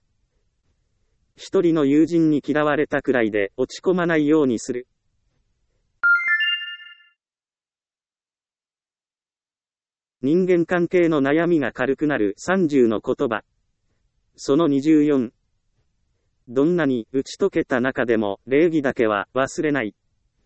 一人の友人に嫌われたくらいで落ち込まないようにする。人間関係の悩みが軽くなるさんじゅうの言葉。そのにじゅうよん。どんなに打ち解けた中でも礼儀だけは忘れない。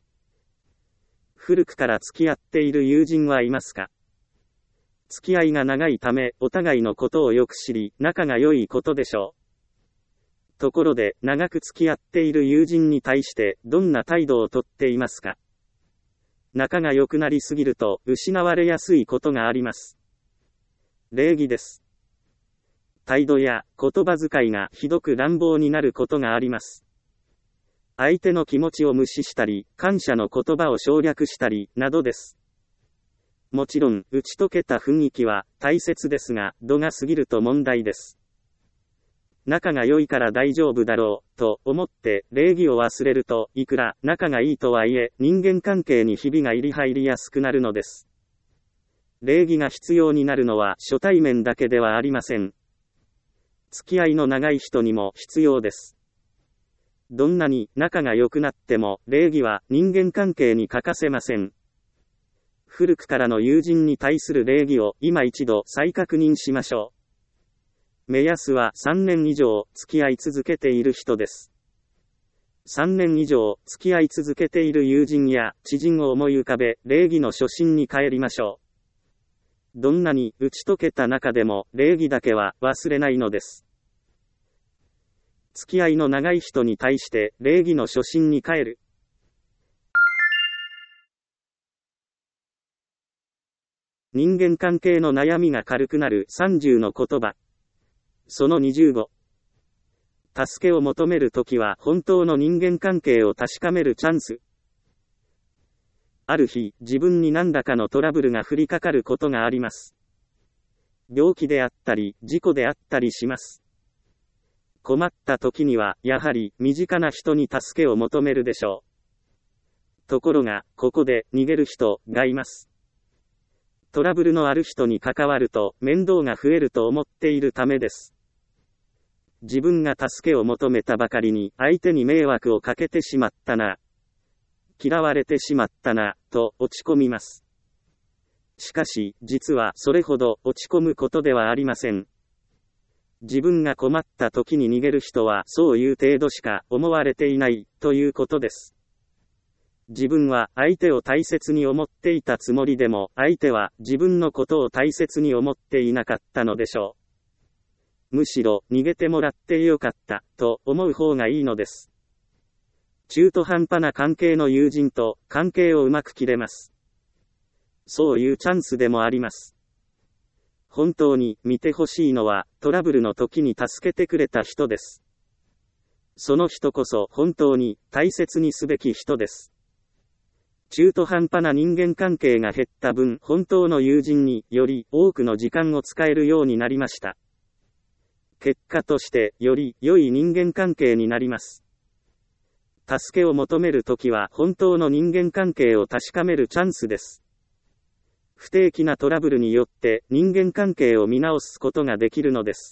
古くから付き合っている友人はいますか？付き合いが長いためお互いのことをよく知り仲が良いことでしょう。ところで長く付き合っている友人に対してどんな態度をとっていますか？仲が良くなりすぎると失われやすいことがあります。礼儀です。態度や言葉遣いがひどく乱暴になることがあります。相手の気持ちを無視したり、感謝の言葉を省略したり、などです。もちろん、打ち解けた雰囲気は大切ですが、度が過ぎると問題です。仲が良いから大丈夫だろう、と思って礼儀を忘れると、いくら仲がいいとはいえ、人間関係にひびが入り入りやすくなるのです。礼儀が必要になるのは初対面だけではありません。付き合いの長い人にも必要です。どんなに仲が良くなっても、礼儀は人間関係に欠かせません。 古くからの友人に対する礼儀を今一度再確認しましょう。目安はさんねん以上付き合い続けている人です。さんねん以上付き合い続けている友人や知人を思い浮かべ、礼儀の初心に帰りましょう。どんなに打ち解けた中でも礼儀だけは忘れないのです。付き合いの長い人に対して礼儀の初心に帰る。人間関係の悩みが軽くなるさんじゅうの言葉。そのにじゅうご。助けを求めるときは本当の人間関係を確かめるチャンス。ある日、自分に何らかのトラブルが降りかかることがあります。病気であったり、事故であったりします。困った時には、やはり、身近な人に助けを求めるでしょう。ところが、ここで、逃げる人がいます。トラブルのある人に関わると、面倒が増えると思っているためです。自分が助けを求めたばかりに、相手に迷惑をかけてしまったな。嫌われてしまったな、と落ち込みます。しかし、実はそれほど落ち込むことではありません。自分が困った時に逃げる人はそういう程度しか思われていないということです。自分は相手を大切に思っていたつもりでも相手は自分のことを大切に思っていなかったのでしょう。むしろ逃げてもらってよかったと思う方がいいのです。中途半端な関係の友人と関係をうまく切れます。そういうチャンスでもあります。本当に見てほしいのはトラブルの時に助けてくれた人です。その人こそ本当に大切にすべき人です。中途半端な人間関係が減った分、本当の友人により多くの時間を使えるようになりました。結果としてより良い人間関係になります。助けを求めるときは本当の人間関係を確かめるチャンスです。不定期なトラブルによって人間関係を見直すことができるのです。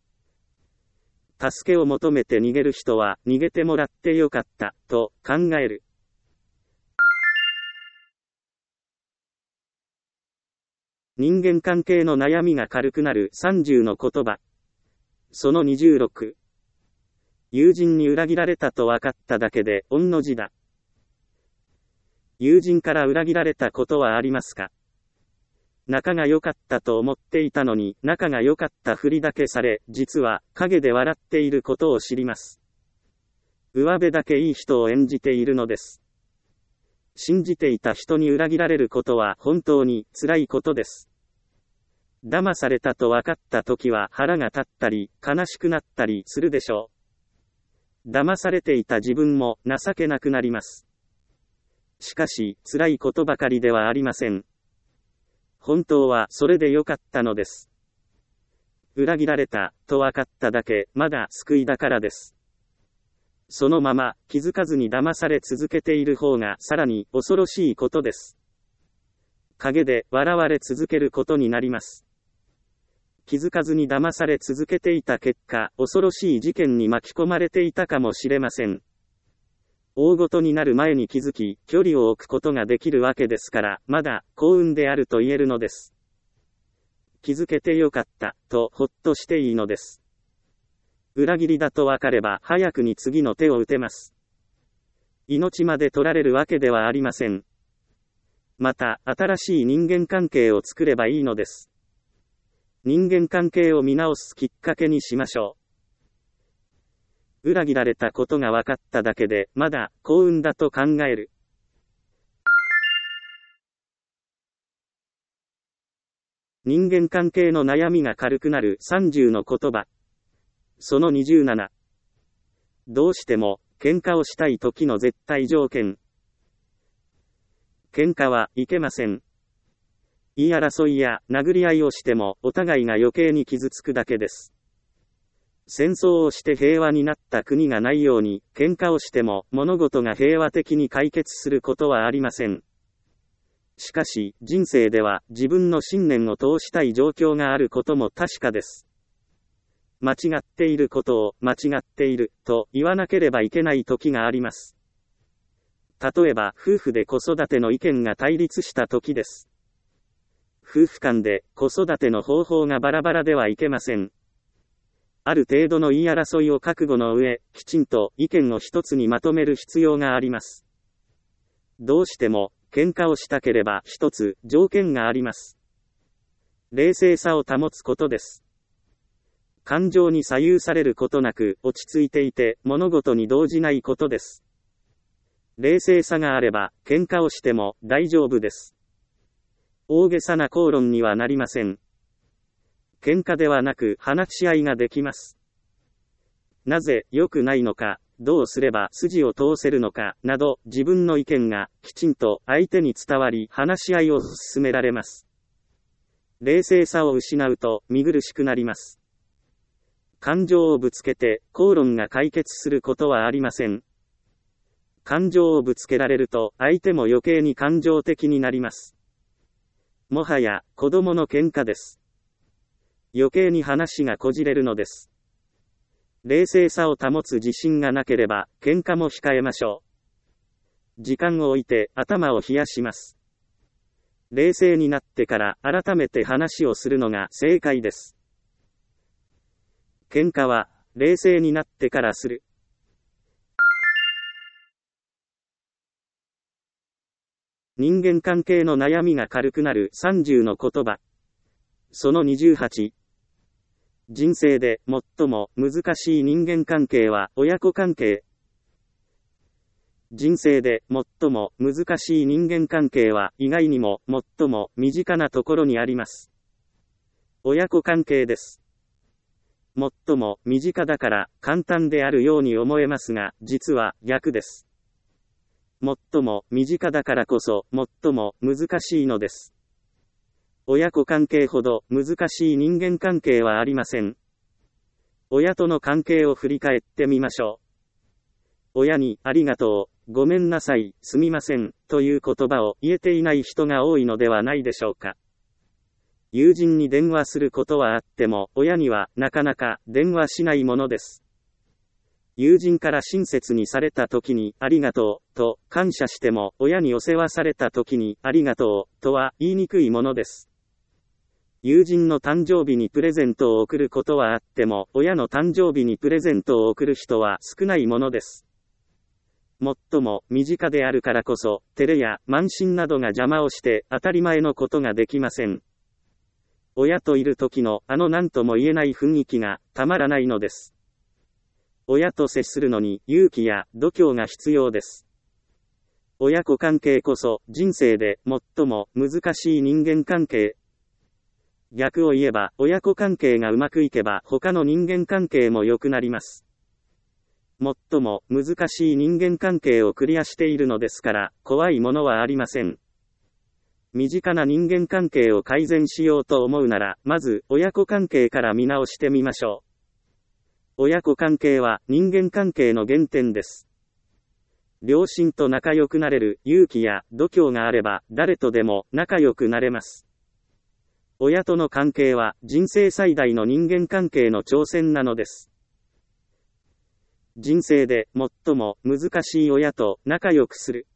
助けを求めて逃げる人は逃げてもらってよかったと考える。人間関係の悩みが軽くなるさんじゅうの言葉。そのにじゅうろく。友人に裏切られたと分かっただけで御の字だ。友人から裏切られたことはありますか？仲が良かったと思っていたのに、仲が良かったふりだけされ、実は陰で笑っていることを知ります。上辺だけいい人を演じているのです。信じていた人に裏切られることは本当に辛いことです。騙されたと分かったときは腹が立ったり、悲しくなったりするでしょう。騙されていた自分も情けなくなります。しかし、辛いことばかりではありません。本当はそれでよかったのです。裏切られたと分かっただけ、まだ救いだからです。そのまま気づかずに騙され続けている方がさらに恐ろしいことです。陰で笑われ続けることになります。気づかずに騙され続けていた結果、恐ろしい事件に巻き込まれていたかもしれません。大ごとになる前に気づき、距離を置くことができるわけですから、まだ幸運であると言えるのです。気づけてよかった、とほっとしていいのです。裏切りだとわかれば、早くに次の手を打てます。命まで取られるわけではありません。また、新しい人間関係を作ればいいのです。人間関係を見直すきっかけにしましょう。裏切られたことが分かっただけで、まだ幸運だと考える。人間関係の悩みが軽くなるさんじゅうの言葉。そのにじゅうなな。どうしても、喧嘩をしたい時の絶対条件。喧嘩はいけません。言い争いや殴り合いをしても、お互いが余計に傷つくだけです。戦争をして平和になった国がないように、喧嘩をしても物事が平和的に解決することはありません。しかし、人生では自分の信念を通したい状況があることも確かです。間違っていることを間違っていると言わなければいけない時があります。 例えば夫婦で子育ての意見が対立した時です。夫婦間で子育ての方法がバラバラではいけません。ある程度の言い争いを覚悟の上、きちんと意見を一つにまとめる必要があります。どうしても喧嘩をしたければ一つ条件があります。冷静さを保つことです。感情に左右されることなく落ち着いていて物事に動じないことです。冷静さがあれば喧嘩をしても大丈夫です。大げさな口論にはなりません。喧嘩ではなく話し合いができます。なぜ良くないのか、どうすれば筋を通せるのかなど自分の意見がきちんと相手に伝わり話し合いを進められます。冷静さを失うと見苦しくなります。感情をぶつけて口論が解決することはありません。感情をぶつけられると相手も余計に感情的になります。もはや子供の喧嘩です。余計に話がこじれるのです。冷静さを保つ自信がなければ喧嘩も控えましょう。時間を置いて頭を冷やします。冷静になってから改めて話をするのが正解です。喧嘩は冷静になってからする。人間関係の悩みが軽くなるさんじゅうの言葉。そのにじゅうはち。人生で最も難しい人間関係は親子関係。人生で最も難しい人間関係は意外にも最も身近なところにあります。親子関係です。最も身近だから簡単であるように思えますが、実は逆です。最も身近だからこそ最も難しいのです。親子関係ほど難しい人間関係はありません。親との関係を振り返ってみましょう。親にありがとう、ごめんなさい、すみません、という言葉を言えていない人が多いのではないでしょうか。友人に電話することはあっても、親にはなかなか電話しないものです。友人から親切にされた時にありがとうと感謝しても、親にお世話された時にありがとうとは言いにくいものです。友人の誕生日にプレゼントを贈ることはあっても、親の誕生日にプレゼントを贈る人は少ないものです。最も身近であるからこそ、照れや慢心などが邪魔をして当たり前のことができません。親といる時のあの何とも言えない雰囲気がたまらないのです。親と接するのに勇気や度胸が必要です。親子関係こそ人生で最も難しい人間関係。逆を言えば、親子関係がうまくいけば他の人間関係も良くなります。最も難しい人間関係をクリアしているのですから、怖いものはありません。身近な人間関係を改善しようと思うなら、まず親子関係から見直してみましょう。親子関係は人間関係の原点です。両親と仲良くなれる勇気や度胸があれば、誰とでも仲良くなれます。親との関係は人生最大の人間関係の挑戦なのです。人生で最も難しい親と仲良くする。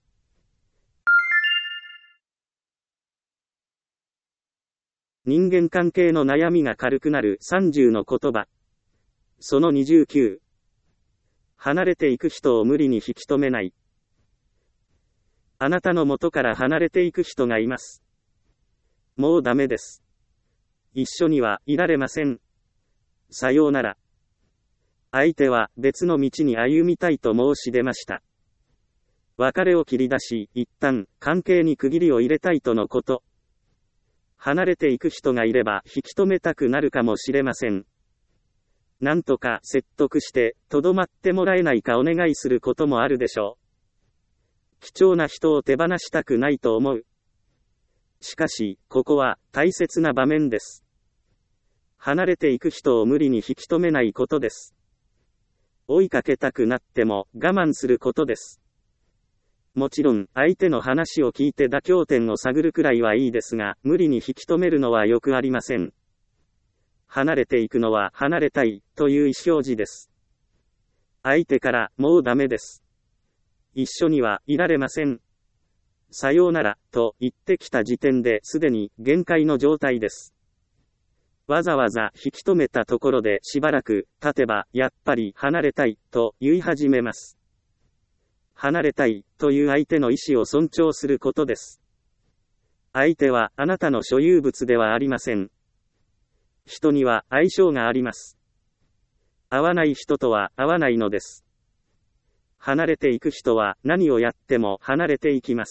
人間関係の悩みが軽くなるさんじゅうの言葉。そのにじゅうきゅう。離れていく人を無理に引き止めない。あなたの元から離れていく人がいます。もうダメです。一緒にはいられません。さようなら。相手は別の道に歩みたいと申し出ました。別れを切り出し、一旦関係に区切りを入れたいとのこと。離れていく人がいれば引き止めたくなるかもしれません。なんとか説得して、とどまってもらえないかお願いすることもあるでしょう。貴重な人を手放したくないと思う。しかし、ここは大切な場面です。離れていく人を無理に引き止めないことです。追いかけたくなっても我慢することです。もちろん、相手の話を聞いて妥協点を探るくらいはいいですが、無理に引き止めるのはよくありません。離れていくのは離れたいという意思表示です。相手からもうダメです。 一緒にはいられません。さようなら、と言ってきた時点ですでに限界の状態です。わざわざ引き止めたところでしばらく経てば、やっぱり離れたい、と言い始めます。離れたい、という相手の意思を尊重することです。相手はあなたの所有物ではありません。人には相性があります。合わない人とは合わないのです。離れていく人は何をやっても離れていきます。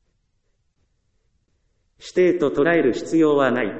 否定と捉える必要はない。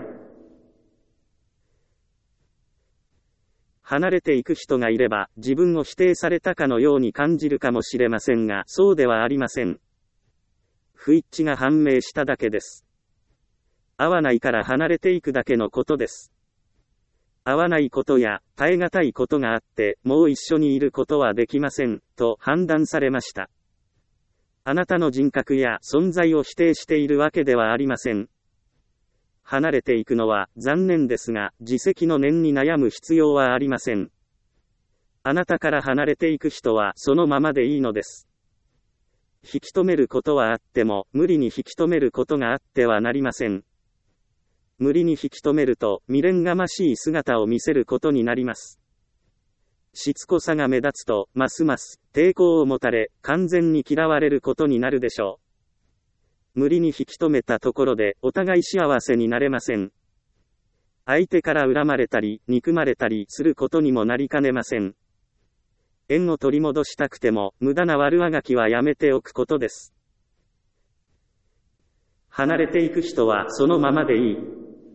離れていく人がいれば、自分を否定されたかのように感じるかもしれませんが、そうではありません。不一致が判明しただけです。合わないから離れていくだけのことです。合わないことや耐え難いことがあって、もう一緒にいることはできません、と判断されました。あなたの人格や存在を否定しているわけではありません。離れていくのは残念ですが、自責の念に悩む必要はありません。あなたから離れていく人はそのままでいいのです。引き止めることはあっても、無理に引き止めることがあってはなりません。無理に引き止めると、未練がましい姿を見せることになります。しつこさが目立つと、ますます抵抗を持たれ、完全に嫌われることになるでしょう。無理に引き止めたところで、お互い幸せになれません。相手から恨まれたり、憎まれたりすることにもなりかねません。縁を取り戻したくても、無駄な悪あがきはやめておくことです。離れていく人はそのままでいい。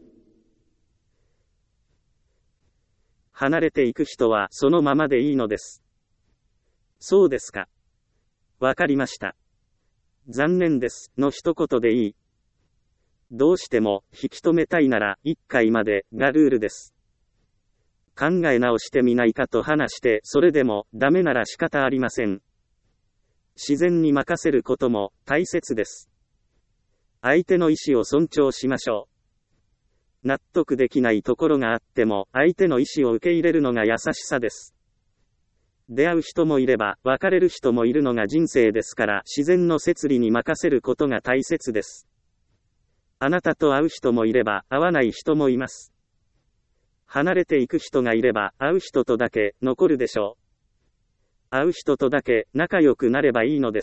離れていく人はそのままでいいのです。そうですか。わかりました。残念です、の一言でいい。どうしても引き止めたいなら一回までがルールです。考え直してみないかと話して、それでもダメなら仕方ありません。自然に任せることも大切です。相手の意思を尊重しましょう。納得できないところがあっても、相手の意思を受け入れるのが優しさです。出会う人もいれば、別れる人もいるのが人生ですから、自然の摂理に任せることが大切です。あなたと会う人もいれば、会わない人もいます。離れていく人がいれば、会う人とだけ残るでしょう。会う人とだけ仲良くなればいいのです。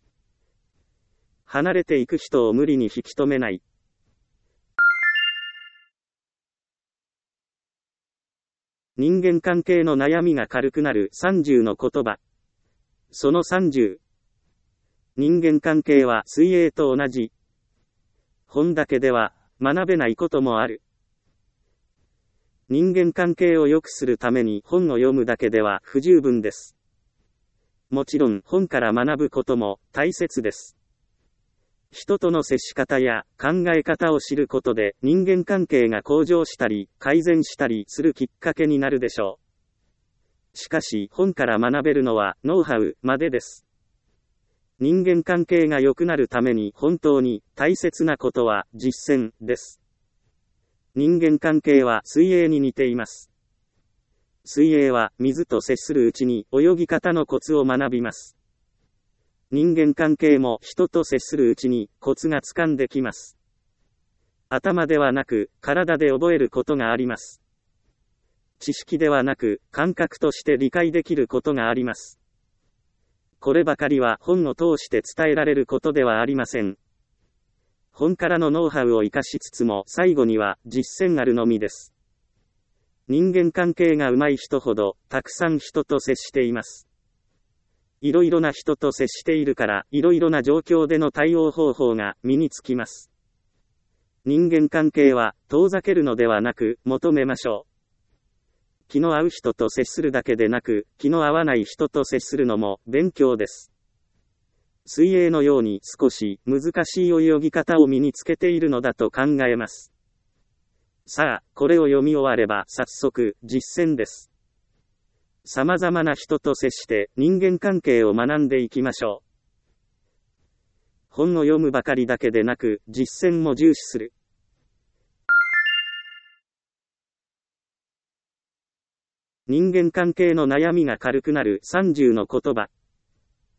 離れていく人を無理に引き止めない。人間関係の悩みが軽くなるさんじゅうの言葉。そのさんじゅう。人間関係は水泳と同じ。本だけでは学べないこともある。人間関係を良くするために本を読むだけでは不十分です。もちろん本から学ぶことも大切です。人との接し方や考え方を知ることで人間関係が向上したり改善したりするきっかけになるでしょう。しかし本から学べるのはノウハウまでです。人間関係が良くなるために本当に大切なことは実践です。人間関係は水泳に似ています。水泳は水と接するうちに泳ぎ方のコツを学びます。人間関係も人と接するうちにコツがつかんできます。頭ではなく体で覚えることがあります。知識ではなく感覚として理解できることがあります。こればかりは本を通して伝えられることではありません。本からのノウハウを生かしつつも最後には実践あるのみです。人間関係が上手い人ほどたくさん人と接しています。いろいろな人と接しているから、いろいろな状況での対応方法が身につきます。人間関係は遠ざけるのではなく求めましょう。気の合う人と接するだけでなく、気の合わない人と接するのも勉強です。水泳のように少し難しい泳ぎ方を身につけているのだと考えます。さあ、これを読み終われば早速実践です。様々な人と接して人間関係を学んでいきましょう。本を読むばかりだけでなく実践も重視する。人間関係の悩みが軽くなるさんじゅうの言葉。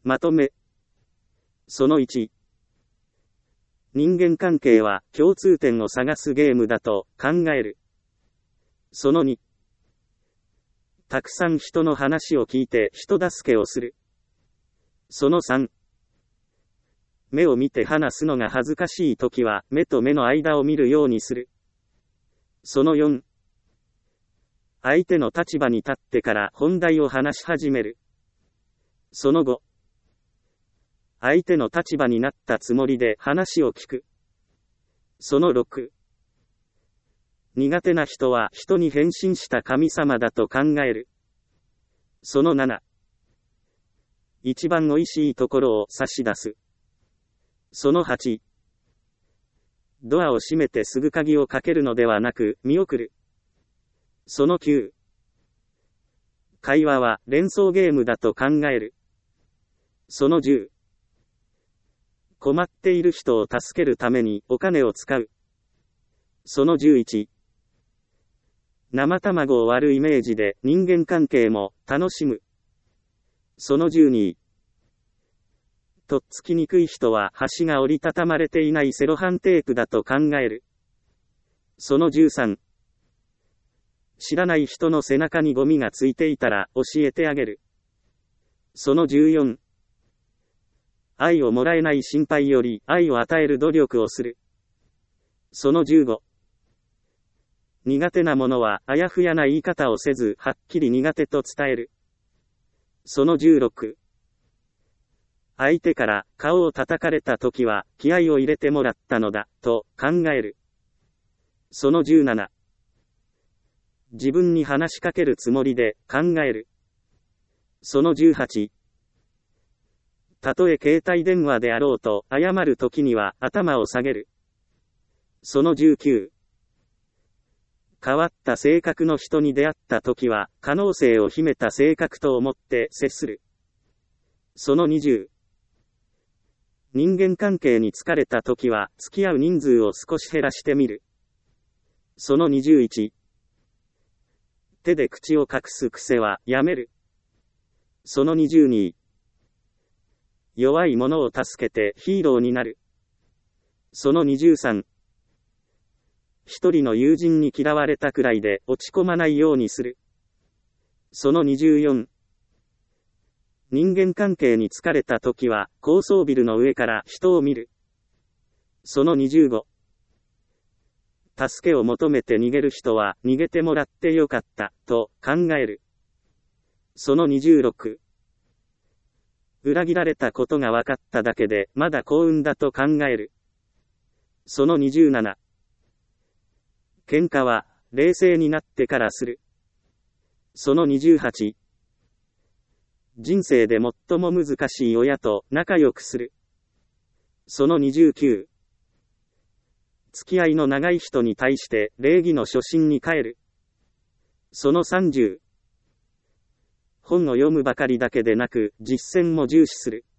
まとめ。そのいち。人間関係は共通点を探すゲームだと考える。そのに。たくさん人の話を聞いて人助けをする。そのさん。目を見て話すのが恥ずかしいときは目と目の間を見るようにする。そのよん。相手の立場に立ってから本題を話し始める。そのご。相手の立場になったつもりで話を聞く。そのろく。苦手な人は人に変身した神様だと考える。そのなな。一番おいしいところを差し出す。そのはち。ドアを閉めてすぐ鍵をかけるのではなく見送る。そのきゅう。会話は連想ゲームだと考える。そのじゅう。困っている人を助けるためにお金を使う。そのじゅういち。生卵を割るイメージで人間関係も楽しむ。そのじゅうに。とっつきにくい人は端が折りたたまれていないセロハンテープだと考える。そのじゅうさん。知らない人の背中にゴミがついていたら教えてあげる。そのじゅうよん。愛をもらえない心配より愛を与える努力をする。そのじゅうご。苦手なものはあやふやな言い方をせずはっきり苦手と伝える。そのじゅうろく。相手から顔を叩かれたときは気合を入れてもらったのだと考える。そのじゅうなな。自分に話しかけるつもりで考える。そのじゅうはち。たとえ携帯電話であろうと謝るときには頭を下げる。そのじゅうきゅう。変わった性格の人に出会ったときは可能性を秘めた性格と思って接する。そのにじゅう。人間関係に疲れたときは付き合う人数を少し減らしてみる。そのにじゅういち。手で口を隠す癖はやめる。そのにじゅうに。弱い者を助けてヒーローになる。そのにじゅうさん。一人の友人に嫌われたくらいで落ち込まないようにする。そのにじゅうよん。人間関係に疲れたときは高層ビルの上から人を見る。そのにじゅうご。助けを求めて逃げる人は逃げてもらってよかったと考える。そのにじゅうろく。裏切られたことが分かっただけでまだ幸運だと考える。そのにじゅうなな。喧嘩は冷静になってからする。そのにじゅうはち。人生で最も難しい親と仲良くする。そのにじゅうきゅう。付き合いの長い人に対して礼儀の初心に帰る。そのさんじゅう。本を読むばかりだけでなく実践も重視する。